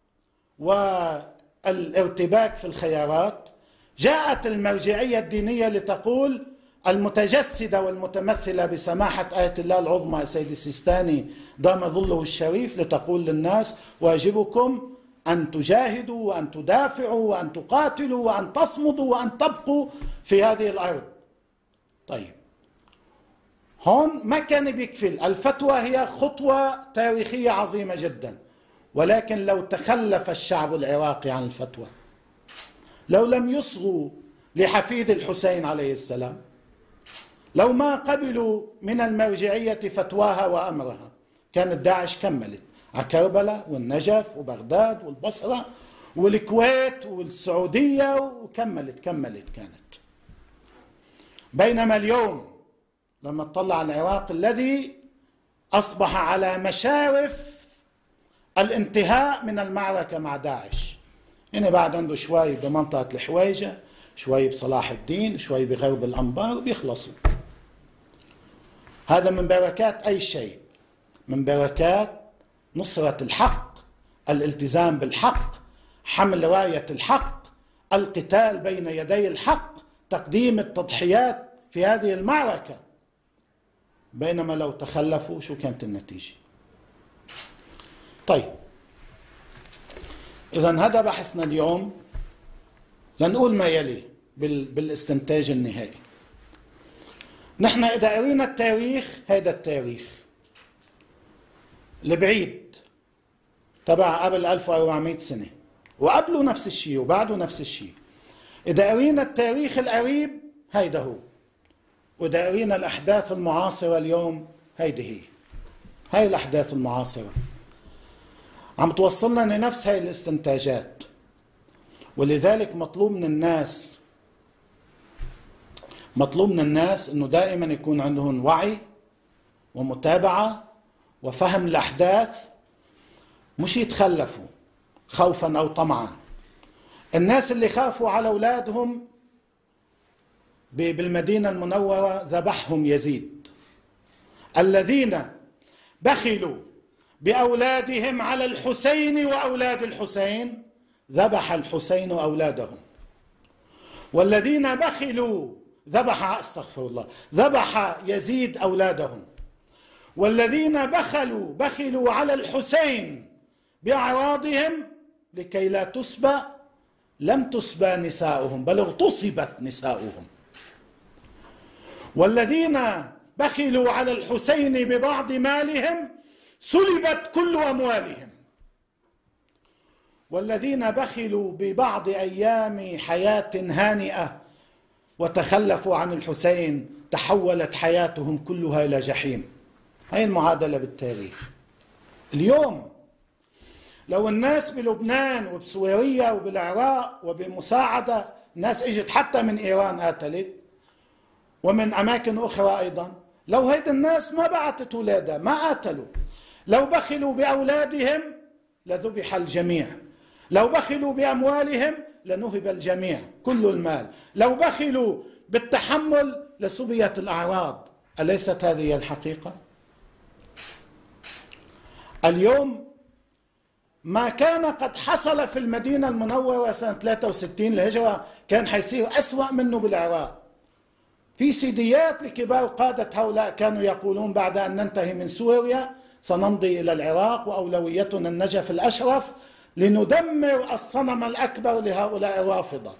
والارتباك في الخيارات، جاءت المرجعية الدينية لتقول المتجسدة والمتمثلة بسماحة آية الله العظمى سيد السيستاني دام ظله الشريف، لتقول للناس واجبكم أن تجاهدوا وأن تدافعوا وأن تقاتلوا وأن تصمدوا وأن تبقوا في هذه الأرض. طيب هون ما كان بيكفي، الفتوى هي خطوة تاريخية عظيمة جدا، ولكن لو تخلف الشعب العراقي عن الفتوى، لو لم يصغوا لحفيد الحسين عليه السلام، لو ما قبلوا من المرجعية فتواها وأمرها، كانت داعش كملت على كربلاء والنجف وبغداد والبصرة والكويت والسعودية، وكملت كملت كانت. بينما اليوم لما تطلع على العراق الذي أصبح على مشارف الانتهاء من المعركة مع داعش، هنا بعد عنده شوي بمنطقة الحويجة، شوي بصلاح الدين، شوي بغرب الأنبار، وبيخلصوا. هذا من بركات أي شيء، من بركات نصرة الحق، الالتزام بالحق، حمل راية الحق، القتال بين يدي الحق، تقديم التضحيات في هذه المعركة. بينما لو تخلفوا شو كانت النتيجة؟ طيب إذن هذا بحثنا اليوم، لنقول ما يلي بالاستنتاج النهائي. نحن إذا قرينا التاريخ، هذا التاريخ البعيد تبع قبل ألف وأربعمائة سنة، وقبله نفس الشيء وبعده نفس الشيء، إذا قرينا التاريخ القريب هيدا هو، وإذا قرينا الأحداث المعاصرة اليوم هيدي هي، هاي الأحداث المعاصرة عم توصلنا لنفس هاي الاستنتاجات. ولذلك مطلوب من الناس مطلوب من الناس أنه دائما يكون عندهم وعي ومتابعة وفهم الأحداث، مش يتخلفوا خوفا أو طمعا. الناس اللي خافوا على أولادهم بالمدينة المنورة ذبحهم يزيد، الذين بخلوا بأولادهم على الحسين وأولاد الحسين ذبح الحسين أولادهم، والذين بخلوا ذبح استغفر الله ذبح يزيد أولادهم، والذين بخلوا بخلوا على الحسين بأعراضهم لكي لا تسبى، لم تسبى نساؤهم بل اغتصبت نساؤهم، والذين بخلوا على الحسين ببعض مالهم سلبت كل أموالهم، والذين بخلوا ببعض أيام حياة هانئة وتخلفوا عن الحسين تحولت حياتهم كلها إلى جحيم. هاي المعادلة بالتاريخ. اليوم لو الناس بلبنان وبسوريا وبالعراق وبمساعدة، الناس اجت حتى من إيران قاتلت ومن أماكن أخرى أيضا، لو هيدا الناس ما بعتت أولادها ما قاتلوا، لو بخلوا بأولادهم لذبح الجميع، لو بخلوا بأموالهم لنهب الجميع كل المال، لو بخلوا بالتحمل لسبيت الأعراض. أليست هذه الحقيقة؟ اليوم ما كان قد حصل في المدينة المنورة سنة ثلاثة وستين الهجرة كان حيصير أسوأ منه بالعراق. في سيديات لكبار قادة هؤلاء كانوا يقولون بعد أن ننتهي من سوريا سنمضي إلى العراق وأولويتنا النجف الأشرف لندمر الصنم الأكبر لهؤلاء الرافضة.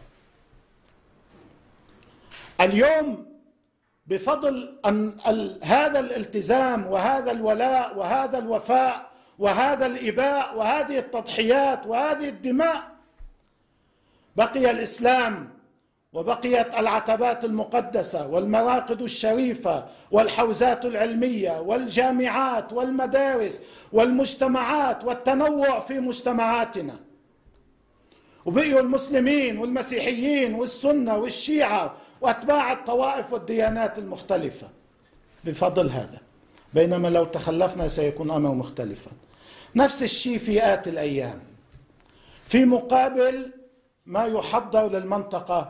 اليوم بفضل أن هذا الالتزام وهذا الولاء وهذا الوفاء وهذا الإباء وهذه التضحيات وهذه الدماء، بقي الإسلام وبقيت العتبات المقدسة والمراقد الشريفة والحوزات العلمية والجامعات والمدارس والمجتمعات والتنوع في مجتمعاتنا، وبقيوا المسلمين والمسيحيين والسنة والشيعة وأتباع الطوائف والديانات المختلفة بفضل هذا. بينما لو تخلفنا سيكون أمر مختلفا. نفس الشيء في آتي الأيام، في مقابل ما يحضر للمنطقة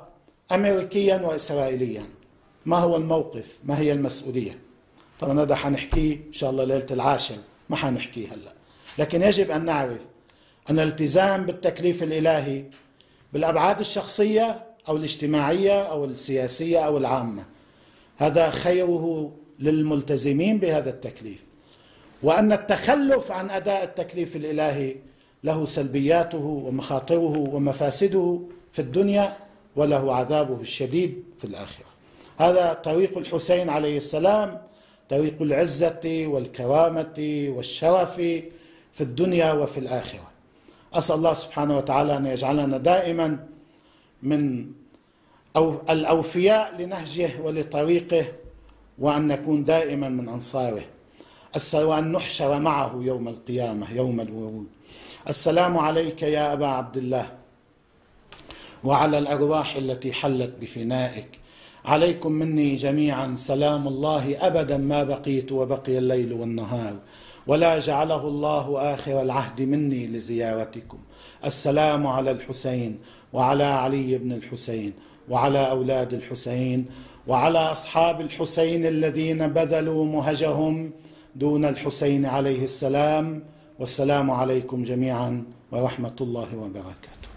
أمريكيا وإسرائيليا. ما هو الموقف؟ ما هي المسؤولية؟ طبعا هذا حنحكيه إن شاء الله ليلة العاشر، ما حنحكيه هلأ، لكن يجب أن نعرف أن الالتزام بالتكليف الإلهي بالأبعاد الشخصية أو الاجتماعية أو السياسية أو العامة هذا خيره للملتزمين بهذا التكليف، وأن التخلف عن أداء التكليف الإلهي له سلبياته ومخاطره ومفاسده في الدنيا وله عذابه الشديد في الآخرة. هذا طريق الحسين عليه السلام، طريق العزة والكرامة والشرف في الدنيا وفي الآخرة. أسأل الله سبحانه وتعالى أن يجعلنا دائما من الأوفياء لنهجه ولطريقه، وأن نكون دائما من أنصاره، وأن نحشر معه يوم القيامة يوم الورود. السلام عليك يا أبا عبد الله وعلى الأرواح التي حلت بفنائك، عليكم مني جميعا سلام الله أبدا ما بقيت وبقي الليل والنهار، ولا جعله الله آخر العهد مني لزيارتكم. السلام على الحسين وعلى علي بن الحسين وعلى أولاد الحسين وعلى أصحاب الحسين الذين بذلوا مهجهم دون الحسين عليه السلام. والسلام عليكم جميعا ورحمة الله وبركاته.